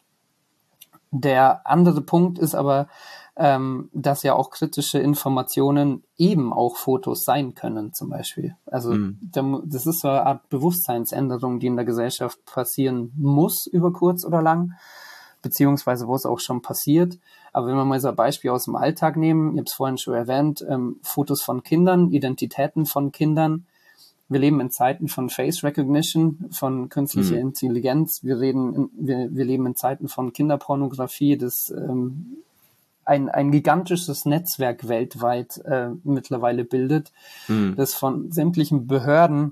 Der andere Punkt ist aber, ähm, dass ja auch kritische Informationen eben auch Fotos sein können, zum Beispiel. Also mhm. das ist so eine Art Bewusstseinsänderung, die in der Gesellschaft passieren muss, über kurz oder lang, beziehungsweise wo es auch schon passiert. Aber wenn wir mal so ein Beispiel aus dem Alltag nehmen, ich habe es vorhin schon erwähnt, ähm, Fotos von Kindern, Identitäten von Kindern. Wir leben in Zeiten von Face Recognition, von künstlicher mhm. Intelligenz. Wir reden, in, wir, wir leben in Zeiten von Kinderpornografie, das ähm, ein, ein gigantisches Netzwerk weltweit äh, mittlerweile bildet, mhm. das von sämtlichen Behörden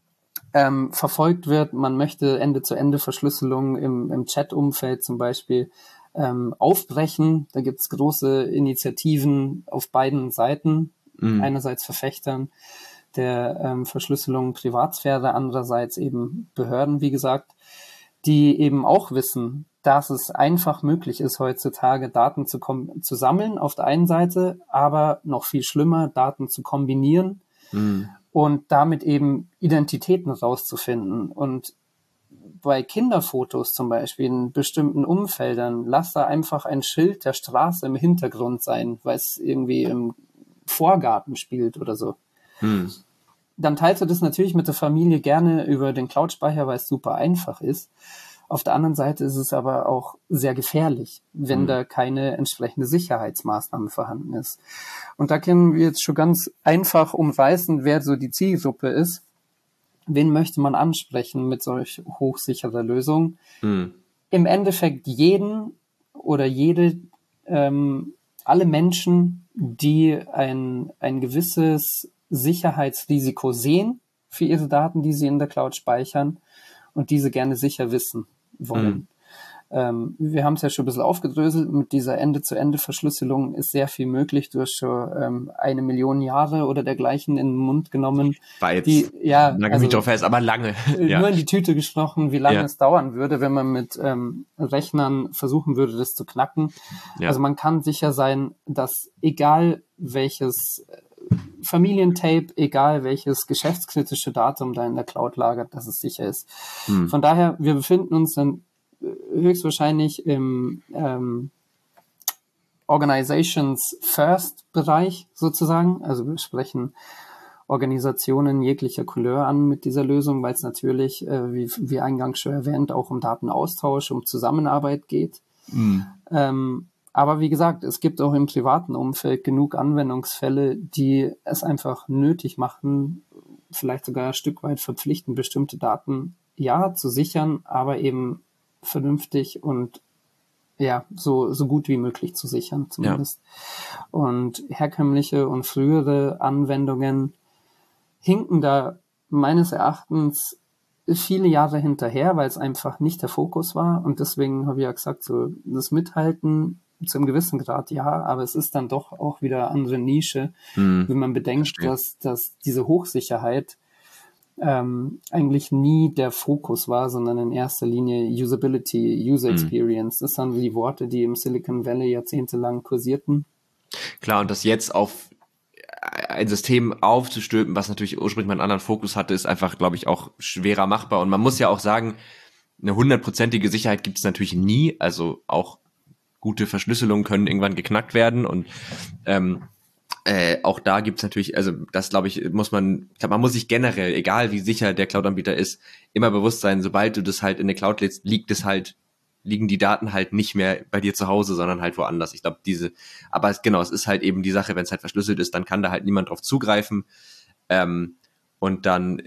ähm, verfolgt wird. Man möchte Ende-zu-Ende-Verschlüsselung im, im Chat-Umfeld zum Beispiel ähm, aufbrechen. Da gibt's große Initiativen auf beiden Seiten. Mhm. Einerseits Verfechtern der ähm, Verschlüsselung Privatsphäre, andererseits eben Behörden, wie gesagt, die eben auch wissen, dass es einfach möglich ist, heutzutage Daten zu, kom- zu sammeln auf der einen Seite, aber noch viel schlimmer, Daten zu kombinieren mhm. und damit eben Identitäten rauszufinden. Und bei Kinderfotos zum Beispiel in bestimmten Umfeldern, lass da einfach ein Schild der Straße im Hintergrund sein, weil es irgendwie im Vorgarten spielt oder so. Hm. Dann teilst du das natürlich mit der Familie gerne über den Cloud-Speicher, weil es super einfach ist. Auf der anderen Seite ist es aber auch sehr gefährlich, wenn hm. da keine entsprechende Sicherheitsmaßnahme vorhanden ist. Und da können wir jetzt schon ganz einfach umreißen, wer so die Zielgruppe ist. Wen möchte man ansprechen mit solch hochsicherer Lösung? Hm. Im Endeffekt jeden oder jede, ähm, alle Menschen, die ein, ein gewisses Sicherheitsrisiko sehen für ihre Daten, die sie in der Cloud speichern und diese gerne sicher wissen wollen. Mhm. Ähm, wir haben es ja schon ein bisschen aufgedröselt. Mit dieser Ende-zu-Ende-Verschlüsselung ist sehr viel möglich. Du hast schon ähm, eine Million Jahre oder dergleichen in den Mund genommen. War jetzt die, ja, lange also, mich drauf fest, aber lange. ja. Ja. Nur in die Tüte gesprochen, wie lange ja. es dauern würde, wenn man mit ähm, Rechnern versuchen würde, das zu knacken. Ja. Also man kann sicher sein, dass egal welches Familientape, egal welches geschäftskritische Datum da in der Cloud lagert, dass es sicher ist. Hm. Von daher, wir befinden uns dann höchstwahrscheinlich im ähm, Organizations First Bereich sozusagen. Also wir sprechen Organisationen jeglicher Couleur an mit dieser Lösung, weil es natürlich, äh, wie, wie eingangs schon erwähnt, auch um Datenaustausch, um Zusammenarbeit geht. Hm. Ähm, Aber wie gesagt, es gibt auch im privaten Umfeld genug Anwendungsfälle, die es einfach nötig machen, vielleicht sogar ein Stück weit verpflichten, bestimmte Daten ja zu sichern, aber eben vernünftig und ja, so, so gut wie möglich zu sichern zumindest. Ja. Und herkömmliche und frühere Anwendungen hinken da meines Erachtens viele Jahre hinterher, weil es einfach nicht der Fokus war. Und deswegen habe ich ja gesagt, so das Mithalten zu einem gewissen Grad ja, aber es ist dann doch auch wieder eine andere Nische, hm, wenn man bedenkt, dass, dass diese Hochsicherheit ähm, eigentlich nie der Fokus war, sondern in erster Linie Usability, User Experience. Das sind die Worte, die im Silicon Valley jahrzehntelang kursierten. Klar, und das jetzt auf ein System aufzustülpen, was natürlich ursprünglich mal einen anderen Fokus hatte, ist einfach, glaube ich, auch schwerer machbar. Und man muss ja auch sagen, eine hundertprozentige Sicherheit gibt es natürlich nie. Also auch gute Verschlüsselungen können irgendwann geknackt werden. Und ähm, äh, auch da gibt es natürlich, also das, glaube ich, muss man, ich glaube, man muss sich generell, egal wie sicher der Cloud-Anbieter ist, immer bewusst sein, sobald du das halt in eine Cloud lädst, liegt es halt liegen die Daten halt nicht mehr bei dir zu Hause, sondern halt woanders. Ich glaube, diese, aber es, genau, es ist halt eben die Sache, wenn es halt verschlüsselt ist, dann kann da halt niemand drauf zugreifen. Ähm, und dann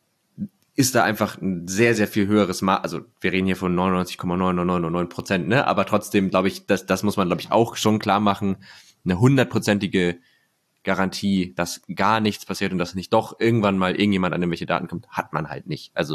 ist da einfach ein sehr, sehr viel höheres Maß, also wir reden hier von neunundneunzig Komma neun neun neun neun Prozent, ne? Aber trotzdem, glaube ich, das, das muss man, glaube ich, auch schon klar machen, eine hundertprozentige Garantie, dass gar nichts passiert und dass nicht doch irgendwann mal irgendjemand an irgendwelche Daten kommt, hat man halt nicht. Also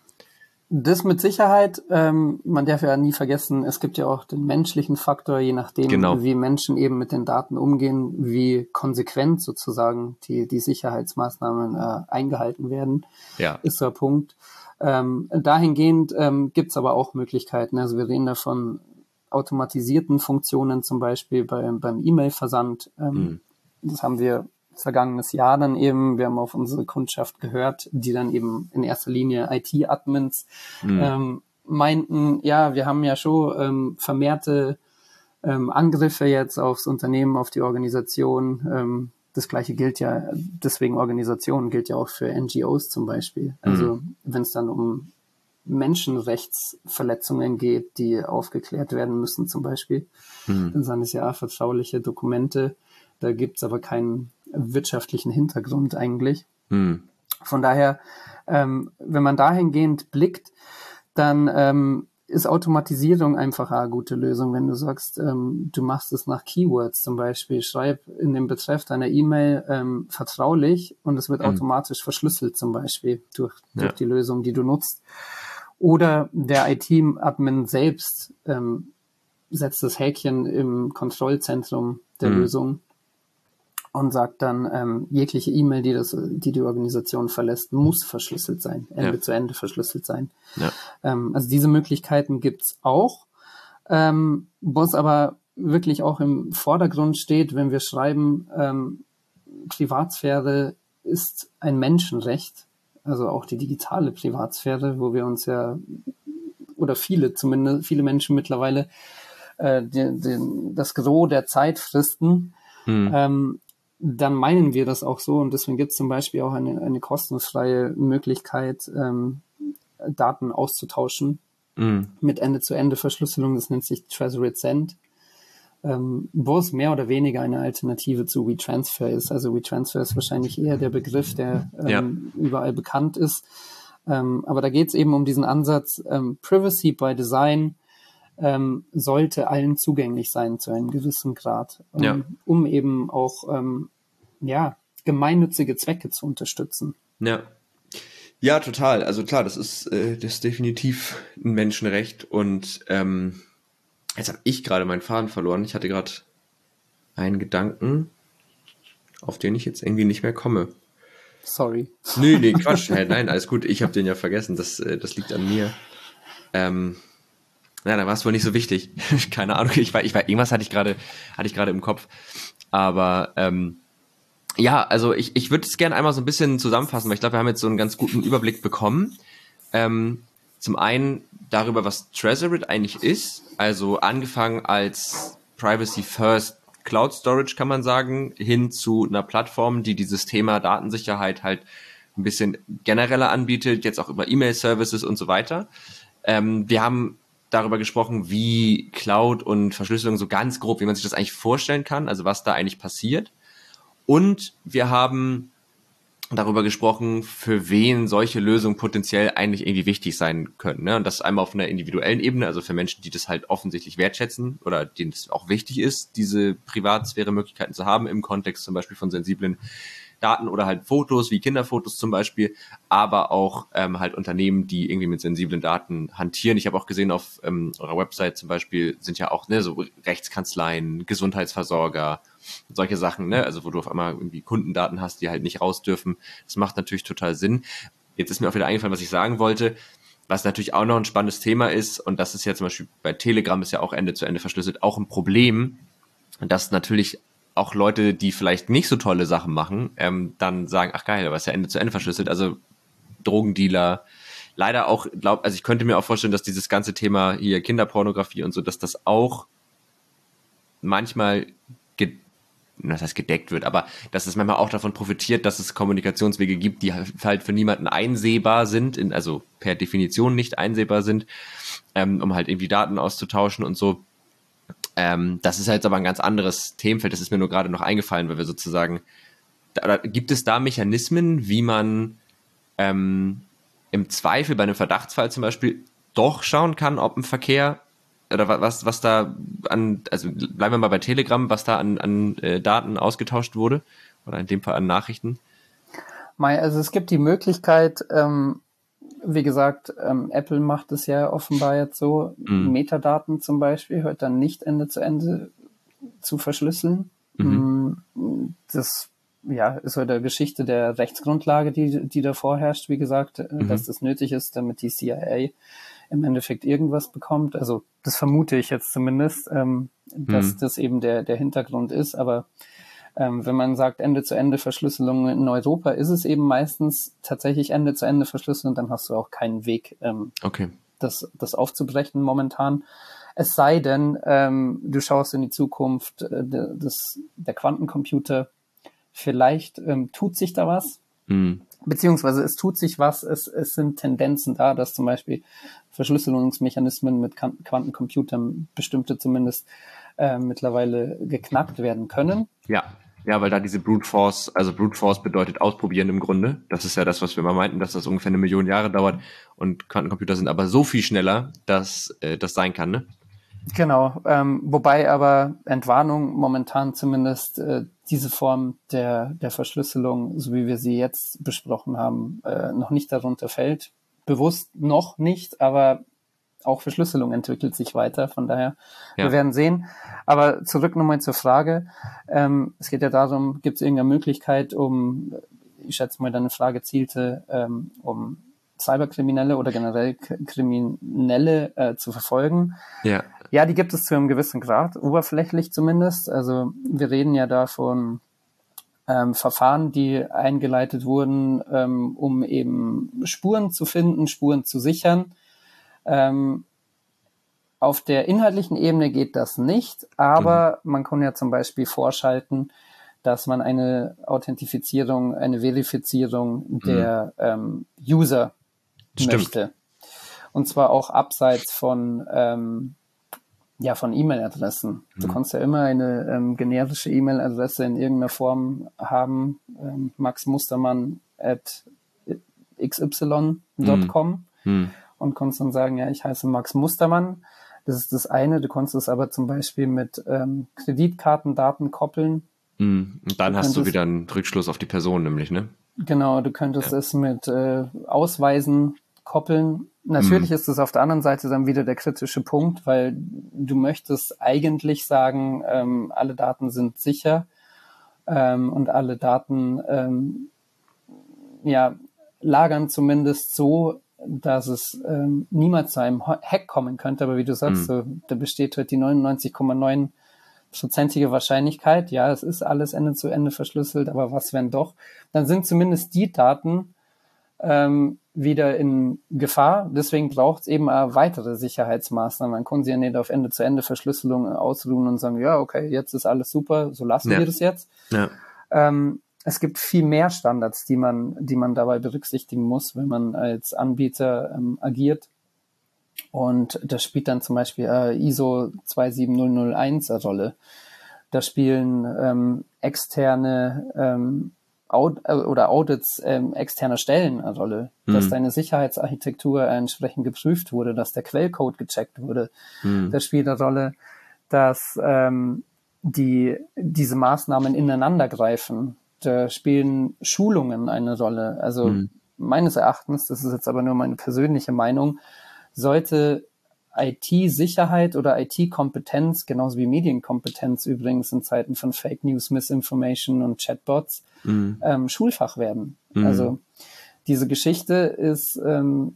das mit Sicherheit, ähm, man darf ja nie vergessen, es gibt ja auch den menschlichen Faktor, je nachdem, genau. wie Menschen eben mit den Daten umgehen, wie konsequent sozusagen die, die Sicherheitsmaßnahmen äh, eingehalten werden, ja. ist der Punkt. Ähm, dahingehend ähm, gibt es aber auch Möglichkeiten. Also wir reden da von automatisierten Funktionen, zum Beispiel bei, beim E-Mail-Versand. Ähm, mhm. Das haben wir vergangenes Jahr dann eben, wir haben auf unsere Kundschaft gehört, die dann eben in erster Linie I T-Admins mhm. ähm, meinten, ja, wir haben ja schon ähm, vermehrte ähm, Angriffe jetzt aufs Unternehmen, auf die Organisation. Ähm, das Gleiche gilt ja, deswegen Organisationen gilt ja auch für N G Os zum Beispiel. Also mhm. wenn es dann um Menschenrechtsverletzungen geht, die aufgeklärt werden müssen zum Beispiel, mhm. dann sind es ja vertrauliche Dokumente. Da gibt's aber keinen wirtschaftlichen Hintergrund eigentlich. Hm. Von daher, ähm, wenn man dahingehend blickt, dann ähm, ist Automatisierung einfach eine gute Lösung. Wenn du sagst, ähm, du machst es nach Keywords zum Beispiel, schreib in dem Betreff deiner E-Mail ähm, vertraulich und es wird hm. automatisch verschlüsselt zum Beispiel durch, ja. durch die Lösung, die du nutzt. Oder der I T-Admin selbst ähm, setzt das Häkchen im Kontrollzentrum der hm. Lösung und sagt dann, ähm, jegliche E-Mail, die das, die die Organisation verlässt, muss verschlüsselt sein, Ende ja. zu Ende verschlüsselt sein. Ja. Ähm, also diese Möglichkeiten gibt's auch, ähm, was aber wirklich auch im Vordergrund steht, wenn wir schreiben, ähm, Privatsphäre ist ein Menschenrecht, also auch die digitale Privatsphäre, wo wir uns ja, oder viele zumindest, viele Menschen mittlerweile äh, die, die, das Gros der Zeit fristen, hm. ähm, dann meinen wir das auch so und deswegen gibt es zum Beispiel auch eine, eine kostenfreie Möglichkeit, ähm, Daten auszutauschen mm. mit Ende-zu-Ende-Verschlüsselung. Das nennt sich Treasured Send, ähm, wo es mehr oder weniger eine Alternative zu WeTransfer ist. Also WeTransfer ist wahrscheinlich eher der Begriff, der ähm, ja. überall bekannt ist. Ähm, aber da geht es eben um diesen Ansatz, ähm, Privacy by Design Ähm, sollte allen zugänglich sein zu einem gewissen Grad, um, ja. um eben auch ähm, ja, gemeinnützige Zwecke zu unterstützen. Ja, ja, total. Also klar, das ist, äh, das ist definitiv ein Menschenrecht und ähm, jetzt habe ich gerade meinen Faden verloren. Ich hatte gerade einen Gedanken, auf den ich jetzt irgendwie nicht mehr komme. Sorry. Nee, nee, Quatsch. Hey, nein, alles gut. Ich habe den ja vergessen. Das, äh, das liegt an mir. Ähm, Ja, da war es wohl nicht so wichtig. Keine Ahnung. Ich war, ich war, irgendwas hatte ich gerade, hatte ich gerade im Kopf. Aber ähm, ja, also ich, ich würde es gerne einmal so ein bisschen zusammenfassen, weil ich glaube, wir haben jetzt so einen ganz guten Überblick bekommen. Ähm, zum einen darüber, was Treasured eigentlich ist. Also angefangen als Privacy First Cloud Storage, kann man sagen, hin zu einer Plattform, die dieses Thema Datensicherheit halt ein bisschen genereller anbietet, jetzt auch über E-Mail-Services und so weiter. Ähm, wir haben darüber gesprochen, wie Cloud und Verschlüsselung so ganz grob, wie man sich das eigentlich vorstellen kann, also was da eigentlich passiert. Und wir haben darüber gesprochen, für wen solche Lösungen potenziell eigentlich irgendwie wichtig sein können. Ne? Und das einmal auf einer individuellen Ebene, also für Menschen, die das halt offensichtlich wertschätzen oder denen es auch wichtig ist, diese Privatsphäre-Möglichkeiten zu haben, im Kontext zum Beispiel von sensiblen Daten oder halt Fotos, wie Kinderfotos zum Beispiel, aber auch ähm, halt Unternehmen, die irgendwie mit sensiblen Daten hantieren. Ich habe auch gesehen, auf ähm, eurer Website zum Beispiel sind ja auch ne, so Rechtskanzleien, Gesundheitsversorger, solche Sachen, ne, also wo du auf einmal irgendwie Kundendaten hast, die halt nicht raus dürfen. Das macht natürlich total Sinn. jetzt ist mir auch wieder eingefallen, was ich sagen wollte, was natürlich auch noch ein spannendes Thema ist, und das ist ja zum Beispiel bei Telegram ist ja auch Ende zu Ende verschlüsselt, auch ein Problem, dass natürlich auch Leute, die vielleicht nicht so tolle Sachen machen, ähm, dann sagen, ach geil, aber ist ja Ende zu Ende verschlüsselt, also Drogendealer, leider auch, glaub, also ich könnte mir auch vorstellen, dass dieses ganze Thema hier Kinderpornografie und so, dass das auch manchmal ge- das heißt gedeckt wird, aber dass es manchmal auch davon profitiert, dass es Kommunikationswege gibt, die halt für niemanden einsehbar sind, in, also per Definition nicht einsehbar sind, ähm, um halt irgendwie Daten auszutauschen und so. Ähm, das ist halt aber ein ganz anderes Themenfeld, das ist mir nur gerade noch eingefallen, weil wir sozusagen, da, oder gibt es da Mechanismen, wie man ähm, im Zweifel bei einem Verdachtsfall zum Beispiel doch schauen kann, ob ein Verkehr oder was, was da an, also bleiben wir mal bei Telegram, was da an, an äh, Daten ausgetauscht wurde oder in dem Fall an Nachrichten? Also es gibt die Möglichkeit, ähm, wie gesagt, ähm, Apple macht es ja offenbar jetzt so, mhm. Metadaten zum Beispiel hört dann nicht Ende zu Ende zu verschlüsseln. Mhm. Das ja, ist so der Geschichte der Rechtsgrundlage, die, die da vorherrscht, wie gesagt, mhm. dass das nötig ist, damit die C I A im Endeffekt irgendwas bekommt. Also das vermute ich jetzt zumindest, ähm, dass mhm. das eben der, der Hintergrund ist. Aber ähm, wenn man sagt Ende-zu-Ende-Verschlüsselung in Europa, ist es eben meistens tatsächlich Ende-zu-Ende-Verschlüsselung, dann hast du auch keinen Weg, ähm, okay. das, das aufzubrechen momentan. Es sei denn, ähm, du schaust in die Zukunft äh, des, der Quantencomputer, vielleicht ähm, tut sich da was. Mhm. Beziehungsweise es tut sich was, es, es sind Tendenzen da, dass zum Beispiel Verschlüsselungsmechanismen mit Quantencomputern bestimmte zumindest äh, mittlerweile geknackt werden können. Ja, ja, weil da diese Brute Force, also Brute Force bedeutet ausprobieren im Grunde. Das ist ja das, was wir mal meinten, dass das ungefähr eine Million Jahre dauert und Quantencomputer sind aber so viel schneller, dass äh, das sein kann, ne? Genau, ähm, wobei aber Entwarnung momentan zumindest äh, diese Form der, der Verschlüsselung, so wie wir sie jetzt besprochen haben, äh, noch nicht darunter fällt. Bewusst noch nicht, aber auch Verschlüsselung entwickelt sich weiter, von daher, ja. Wir werden sehen. Aber zurück nochmal zur Frage. Ähm, es geht ja darum, gibt es irgendeine Möglichkeit, um, ich schätze mal, deine Frage zielte, ähm, um Cyberkriminelle oder generell Kriminelle äh, zu verfolgen. Ja. Ja, die gibt es zu einem gewissen Grad, oberflächlich zumindest. Also wir reden ja da von ähm, Verfahren, die eingeleitet wurden, ähm, um eben Spuren zu finden, Spuren zu sichern. Ähm, auf der inhaltlichen Ebene geht das nicht, aber mhm. man kann ja zum Beispiel vorschalten, dass man eine Authentifizierung, eine Verifizierung der mhm. ähm, User Stimmt. möchte. Und zwar auch abseits von ähm, ja von E-Mail-Adressen. Du mhm. kannst ja immer eine ähm, generische E-Mail-Adresse in irgendeiner Form haben, ähm, maxmustermann at x y dot com mhm. und kannst dann sagen, ja, ich heiße Max Mustermann. Das ist das eine. Du kannst es aber zum Beispiel mit ähm, Kreditkartendaten koppeln. Mhm. Und dann du hast du wieder einen Rückschluss auf die Person nämlich, ne? Genau, du könntest ja. es mit äh, Ausweisen koppeln. Natürlich mm. ist es auf der anderen Seite dann wieder der kritische Punkt, weil du möchtest eigentlich sagen, ähm, alle Daten sind sicher ähm, und alle Daten ähm, ja, lagern zumindest so, dass es ähm, niemals zu einem Hack kommen könnte. Aber wie du sagst, mm. so, da besteht halt die neunundneunzig Komma neun prozentige Wahrscheinlichkeit. Ja, es ist alles Ende zu Ende verschlüsselt, aber was wenn doch? Dann sind zumindest die Daten ähm, wieder in Gefahr. Deswegen braucht es eben auch weitere Sicherheitsmaßnahmen. Man kann sie ja nicht auf Ende-zu-Ende-Verschlüsselung ausruhen und sagen, ja, okay, jetzt ist alles super, so lassen ja. wir das jetzt. Ja. Ähm, es gibt viel mehr Standards, die man, die man dabei berücksichtigen muss, wenn man als Anbieter ähm, agiert. Und das spielt dann zum Beispiel äh, I S O zwei sieben null null eins eine Rolle. Da spielen ähm, externe ähm, Aud- oder Audits ähm, externer Stellen eine Rolle, mhm. dass deine Sicherheitsarchitektur entsprechend geprüft wurde, dass der Quellcode gecheckt wurde. Mhm. Das spielt eine Rolle, dass ähm, die diese Maßnahmen ineinander greifen. Da spielen Schulungen eine Rolle. Also mhm. meines Erachtens, das ist jetzt aber nur meine persönliche Meinung, sollte I T-Sicherheit oder I T-Kompetenz, genauso wie Medienkompetenz übrigens in Zeiten von Fake News, Misinformation und Chatbots, mhm. ähm, Schulfach werden. Mhm. Also diese Geschichte ist ähm,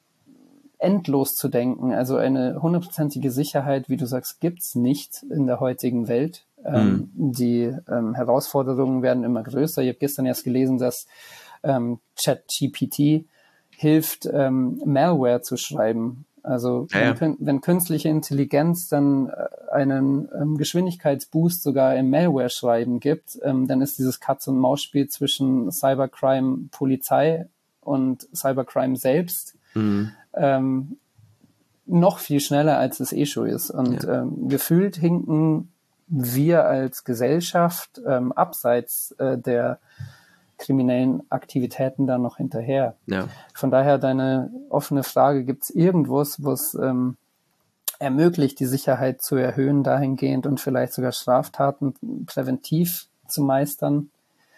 endlos zu denken. Also eine hundertprozentige Sicherheit, wie du sagst, gibt's nicht in der heutigen Welt. Ähm, mhm. Die ähm, Herausforderungen werden immer größer. Ich habe gestern erst gelesen, dass ähm, ChatGPT hilft, ähm, Malware zu schreiben. Also ja, ja. Wenn, wenn künstliche Intelligenz dann einen ähm, Geschwindigkeitsboost sogar im Malware-Schreiben gibt, ähm, dann ist dieses Katz-und-Maus-Spiel zwischen Cybercrime, Polizei und Cybercrime selbst mhm. ähm, noch viel schneller, als es eh schon ist. Und ja. ähm, gefühlt hinken wir als Gesellschaft ähm, abseits äh, der kriminellen Aktivitäten da noch hinterher. Ja. Von daher deine offene Frage, gibt es irgendwas, was ähm, ermöglicht, die Sicherheit zu erhöhen dahingehend und vielleicht sogar Straftaten präventiv zu meistern?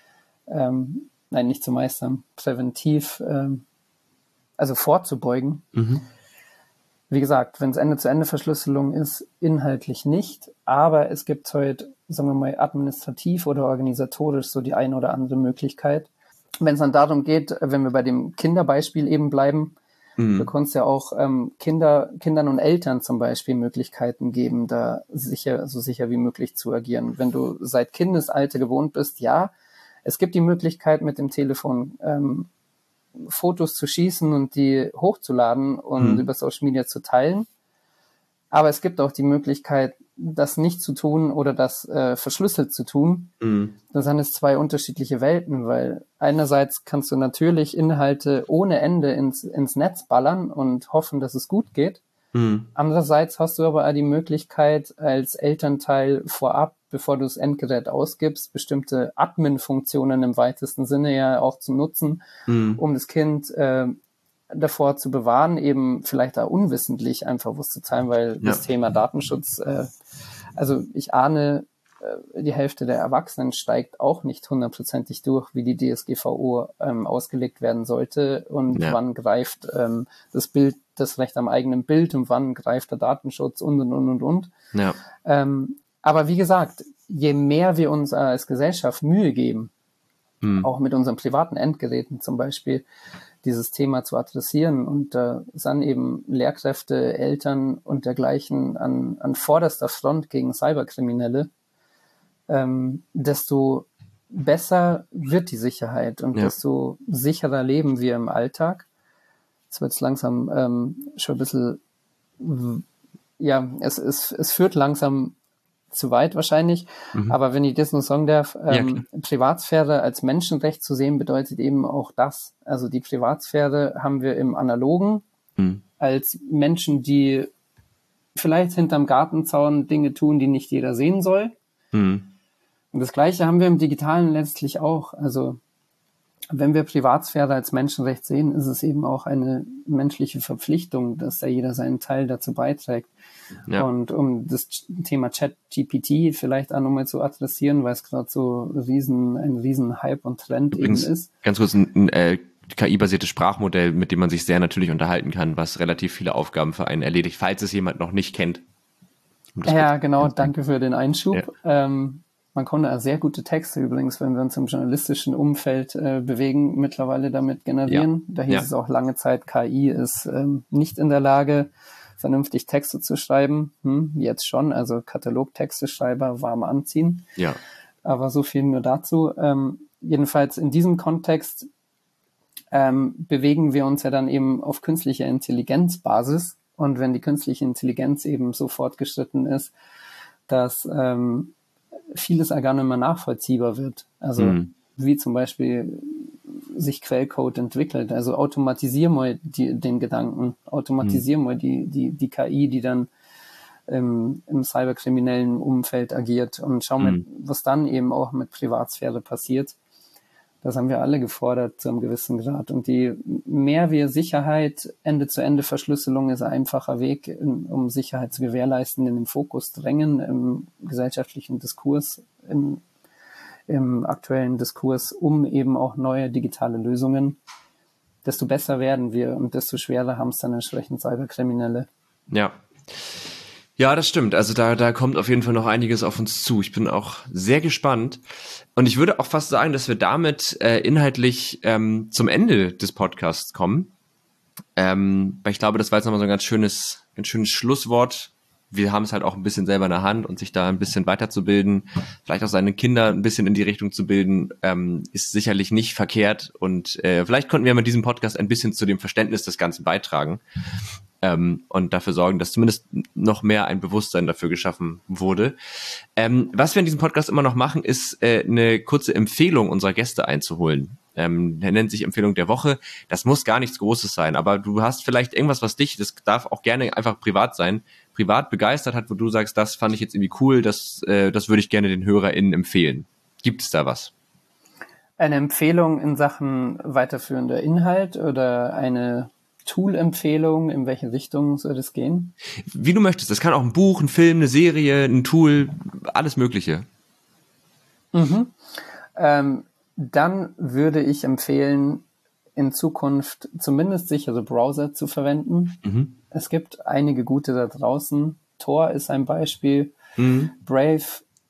Ähm, nein, nicht zu meistern, präventiv, ähm, also vorzubeugen. Mhm. Wie gesagt, wenn es Ende-zu-Ende-Verschlüsselung ist, inhaltlich nicht, aber es gibt heute, sagen wir mal, administrativ oder organisatorisch so die eine oder andere Möglichkeit. Wenn es dann darum geht, wenn wir bei dem Kinderbeispiel eben bleiben, mhm. du kannst ja auch ähm, Kinder, Kindern und Eltern zum Beispiel Möglichkeiten geben, da sicher, so sicher wie möglich zu agieren. Wenn du seit Kindesalter gewohnt bist, ja, es gibt die Möglichkeit mit dem Telefon ähm, Fotos zu schießen und die hochzuladen und mhm. über Social Media zu teilen. Aber es gibt auch die Möglichkeit, das nicht zu tun oder das äh, verschlüsselt zu tun. Mhm. Das sind es zwei unterschiedliche Welten, weil einerseits kannst du natürlich Inhalte ohne Ende ins, ins Netz ballern und hoffen, dass es gut geht. Mhm. Andererseits hast du aber auch die Möglichkeit, als Elternteil vorab, bevor du das Endgerät ausgibst, bestimmte Admin-Funktionen im weitesten Sinne ja auch zu nutzen, mhm. um das Kind äh, davor zu bewahren, eben vielleicht da unwissentlich einfach was zu zahlen, weil ja. das Thema Datenschutz, äh, also ich ahne, äh, die Hälfte der Erwachsenen steigt auch nicht hundertprozentig durch, wie die D S G V O ähm, ausgelegt werden sollte und ja. wann greift ähm, das Bild, das Recht am eigenen Bild und wann greift der Datenschutz und und und und und. Ja. Ähm, aber wie gesagt, je mehr wir uns als Gesellschaft Mühe geben, hm. auch mit unseren privaten Endgeräten zum Beispiel, dieses Thema zu adressieren und da äh, sind eben Lehrkräfte, Eltern und dergleichen an, an vorderster Front gegen Cyberkriminelle, ähm, desto besser wird die Sicherheit und ja. desto sicherer leben wir im Alltag. Jetzt wird es langsam ähm, schon ein bisschen, ja, es, es, es führt langsam zu weit wahrscheinlich, mhm. aber wenn ich das nur sagen darf, ähm, ja, Privatsphäre als Menschenrecht zu sehen, bedeutet eben auch das. Also die Privatsphäre haben wir im Analogen mhm. als Menschen, die vielleicht hinterm Gartenzaun Dinge tun, die nicht jeder sehen soll. Mhm. Und das Gleiche haben wir im Digitalen letztlich auch. Also wenn wir Privatsphäre als Menschenrecht sehen, ist es eben auch eine menschliche Verpflichtung, dass da jeder seinen Teil dazu beiträgt. Ja. Und um das Thema ChatGPT vielleicht auch nochmal zu adressieren, weil es gerade so riesen, ein riesen Hype und Trend Übrigens, eben ist. Ganz kurz, ein, ein äh, K I-basiertes Sprachmodell, mit dem man sich sehr natürlich unterhalten kann, was relativ viele Aufgaben für einen erledigt, falls es jemand noch nicht kennt. Um ja, genau, danke für den Einschub. Ja. Ähm, Man konnte sehr gute Texte übrigens, wenn wir uns im journalistischen Umfeld äh, bewegen, mittlerweile damit generieren. Ja. Da hieß ja. es auch lange Zeit, K I ist ähm, nicht in der Lage, vernünftig Texte zu schreiben. Hm, jetzt schon, also Katalogtexteschreiber warm anziehen. Ja. Aber so viel nur dazu. Ähm, jedenfalls in diesem Kontext ähm, bewegen wir uns ja dann eben auf künstlicher Intelligenzbasis. Und wenn die künstliche Intelligenz eben so fortgeschritten ist, dass ähm, vieles auch gar nicht mehr nachvollziehbar wird. Also mhm. wie zum Beispiel sich Quellcode entwickelt. Also automatisier mal die, den Gedanken, automatisier mhm. mal die, die, die K I, die dann im, im cyberkriminellen Umfeld agiert und schau mal, mhm. was dann eben auch mit Privatsphäre passiert. Das haben wir alle gefordert zu einem gewissen Grad. Und je mehr wir Sicherheit, Ende-zu-Ende-Verschlüsselung ist ein einfacher Weg, um Sicherheit zu gewährleisten, in den Fokus drängen im gesellschaftlichen Diskurs, im, im aktuellen Diskurs, um eben auch neue digitale Lösungen, desto besser werden wir und desto schwerer haben es dann entsprechend Cyberkriminelle. Ja. Ja, das stimmt. Also da, da kommt auf jeden Fall noch einiges auf uns zu. Ich bin auch sehr gespannt. Und ich würde auch fast sagen, dass wir damit äh, inhaltlich ähm, zum Ende des Podcasts kommen. Ähm, weil ich glaube, das war jetzt nochmal so ein ganz schönes, ganz schönes Schlusswort. Wir haben es halt auch ein bisschen selber in der Hand und sich da ein bisschen weiterzubilden, vielleicht auch seine Kinder ein bisschen in die Richtung zu bilden, ähm, ist sicherlich nicht verkehrt. Und äh, vielleicht konnten wir mit diesem Podcast ein bisschen zu dem Verständnis des Ganzen beitragen. Ähm, und dafür sorgen, dass zumindest noch mehr ein Bewusstsein dafür geschaffen wurde. Ähm, was wir in diesem Podcast immer noch machen, ist äh, eine kurze Empfehlung unserer Gäste einzuholen. Ähm, der nennt sich Empfehlung der Woche. Das muss gar nichts Großes sein, aber du hast vielleicht irgendwas, was dich, das darf auch gerne einfach privat sein, privat begeistert hat, wo du sagst, das fand ich jetzt irgendwie cool, das, äh, das würde ich gerne den HörerInnen empfehlen. Gibt es da was? Eine Empfehlung in Sachen weiterführender Inhalt oder eine Tool-Empfehlung, in welche Richtung soll das gehen? Wie du möchtest. Das kann auch ein Buch, ein Film, eine Serie, ein Tool, alles Mögliche. Mhm. Ähm, dann würde ich empfehlen, in Zukunft zumindest sichere Browser zu verwenden. Mhm. Es gibt einige gute da draußen. Tor ist ein Beispiel. Mhm. Brave.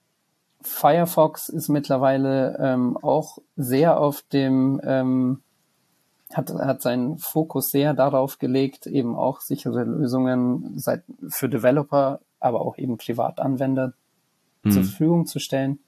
Firefox ist mittlerweile ähm, auch sehr auf dem ähm, hat, hat seinen Fokus sehr darauf gelegt, eben auch sichere Lösungen seit, für Developer, aber auch eben Privatanwender mhm. zur Verfügung zu stellen.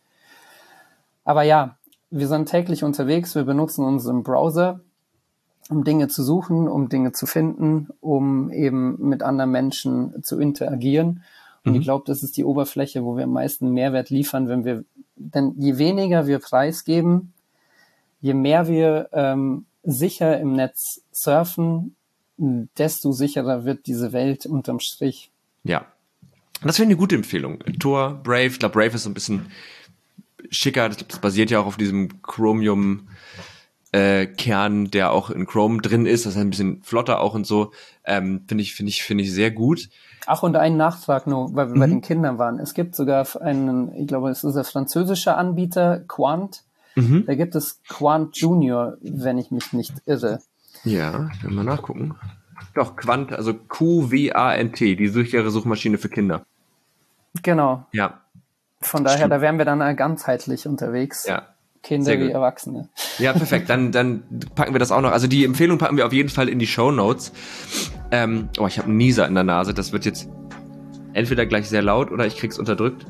Aber ja, wir sind täglich unterwegs, wir benutzen unseren Browser, um Dinge zu suchen, um Dinge zu finden, um eben mit anderen Menschen zu interagieren. Und mhm. ich glaube, das ist die Oberfläche, wo wir am meisten Mehrwert liefern, wenn wir, denn je weniger wir preisgeben, je mehr wir ähm, sicher im Netz surfen, desto sicherer wird diese Welt unterm Strich. Ja, das wäre eine gute Empfehlung. Tor, Brave, ich glaube, Brave ist so ein bisschen schicker, das, das basiert ja auch auf diesem Chromium äh, Kern, der auch in Chrome drin ist, das ist ein bisschen flotter auch und so, ähm, finde ich, finde ich, finde ich sehr gut. Ach, und einen Nachtrag nur, weil wir mhm. bei den Kindern waren. Es gibt sogar einen, ich glaube, es ist ein französischer Anbieter, Qwant. Mhm. Da gibt es Qwant Junior, wenn ich mich nicht irre. Ja, können wir mal nachgucken. Doch, Qwant, also Q W A N T, die sichere Suchmaschine für Kinder. Genau. Ja. Von daher, Stimmt. da wären wir dann ganzheitlich unterwegs. Ja. Kinder wie Erwachsene. Ja, perfekt. Dann, dann packen wir das auch noch. Also die Empfehlung packen wir auf jeden Fall in die Shownotes. Ähm, oh, ich habe einen Nieser in der Nase. Das wird jetzt entweder gleich sehr laut oder ich krieg's unterdrückt.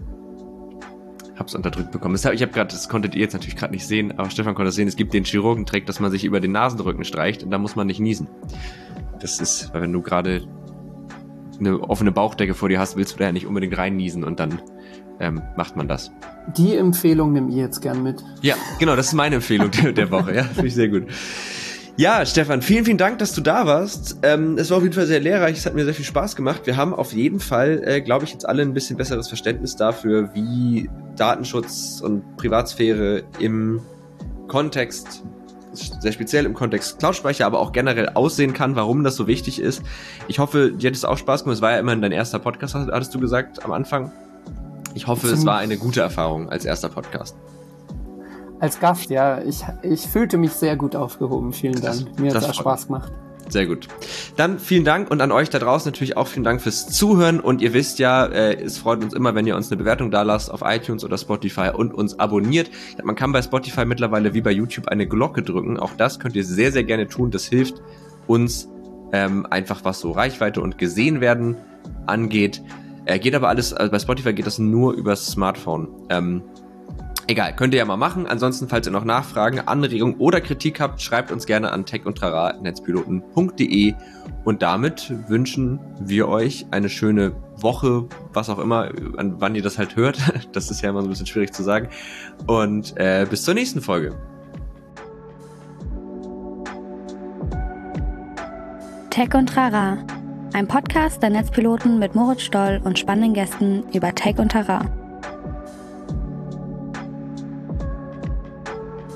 Hab's unterdrückt bekommen. Das hab, ich habe gerade, das konntet ihr jetzt natürlich gerade nicht sehen, aber Stefan konnte es sehen. Es gibt den Chirurgentrick, dass man sich über den Nasenrücken streicht und da muss man nicht niesen. Das ist, weil wenn du gerade eine offene Bauchdecke vor dir hast, willst du da ja nicht unbedingt reinniesen und dann ähm, macht man das. Die Empfehlung nehme ich jetzt gern mit. Ja, genau, das ist meine Empfehlung der, der Woche. Ja, finde ich sehr gut. Ja, Stefan, vielen, vielen Dank, dass du da warst. Ähm, es war auf jeden Fall sehr lehrreich, es hat mir sehr viel Spaß gemacht. Wir haben auf jeden Fall, äh, glaube ich, jetzt alle ein bisschen besseres Verständnis dafür, wie Datenschutz und Privatsphäre im Kontext, sehr speziell im Kontext Cloud-Speicher, aber auch generell aussehen kann, warum das so wichtig ist. Ich hoffe, dir hat es auch Spaß gemacht. Es war ja immerhin dein erster Podcast, hattest du gesagt, am Anfang. Ich hoffe, Zum es war eine gute Erfahrung als erster Podcast. Als Gast, ja. Ich, ich fühlte mich sehr gut aufgehoben. Vielen Dank. Das, Mir hat es auch Spaß gemacht. Sehr gut. Dann vielen Dank und an euch da draußen natürlich auch vielen Dank fürs Zuhören. Und ihr wisst ja, äh, es freut uns immer, wenn ihr uns eine Bewertung da lasst auf iTunes oder Spotify und uns abonniert. Man kann bei Spotify mittlerweile wie bei YouTube eine Glocke drücken. Auch das könnt ihr sehr, sehr gerne tun. Das hilft uns ähm, einfach, was so Reichweite und gesehen werden angeht. Äh, geht aber alles, also bei Spotify geht das nur übers Smartphone. Ähm, Egal, könnt ihr ja mal machen. Ansonsten, falls ihr noch Nachfragen, Anregungen oder Kritik habt, schreibt uns gerne an tech und trara at netzpiloten punkt de. Und damit wünschen wir euch eine schöne Woche, was auch immer, an wann ihr das halt hört. Das ist ja immer so ein bisschen schwierig zu sagen. Und äh, bis zur nächsten Folge. Tech und Trara, ein Podcast der Netzpiloten mit Moritz Stoll und spannenden Gästen über Tech und Trara.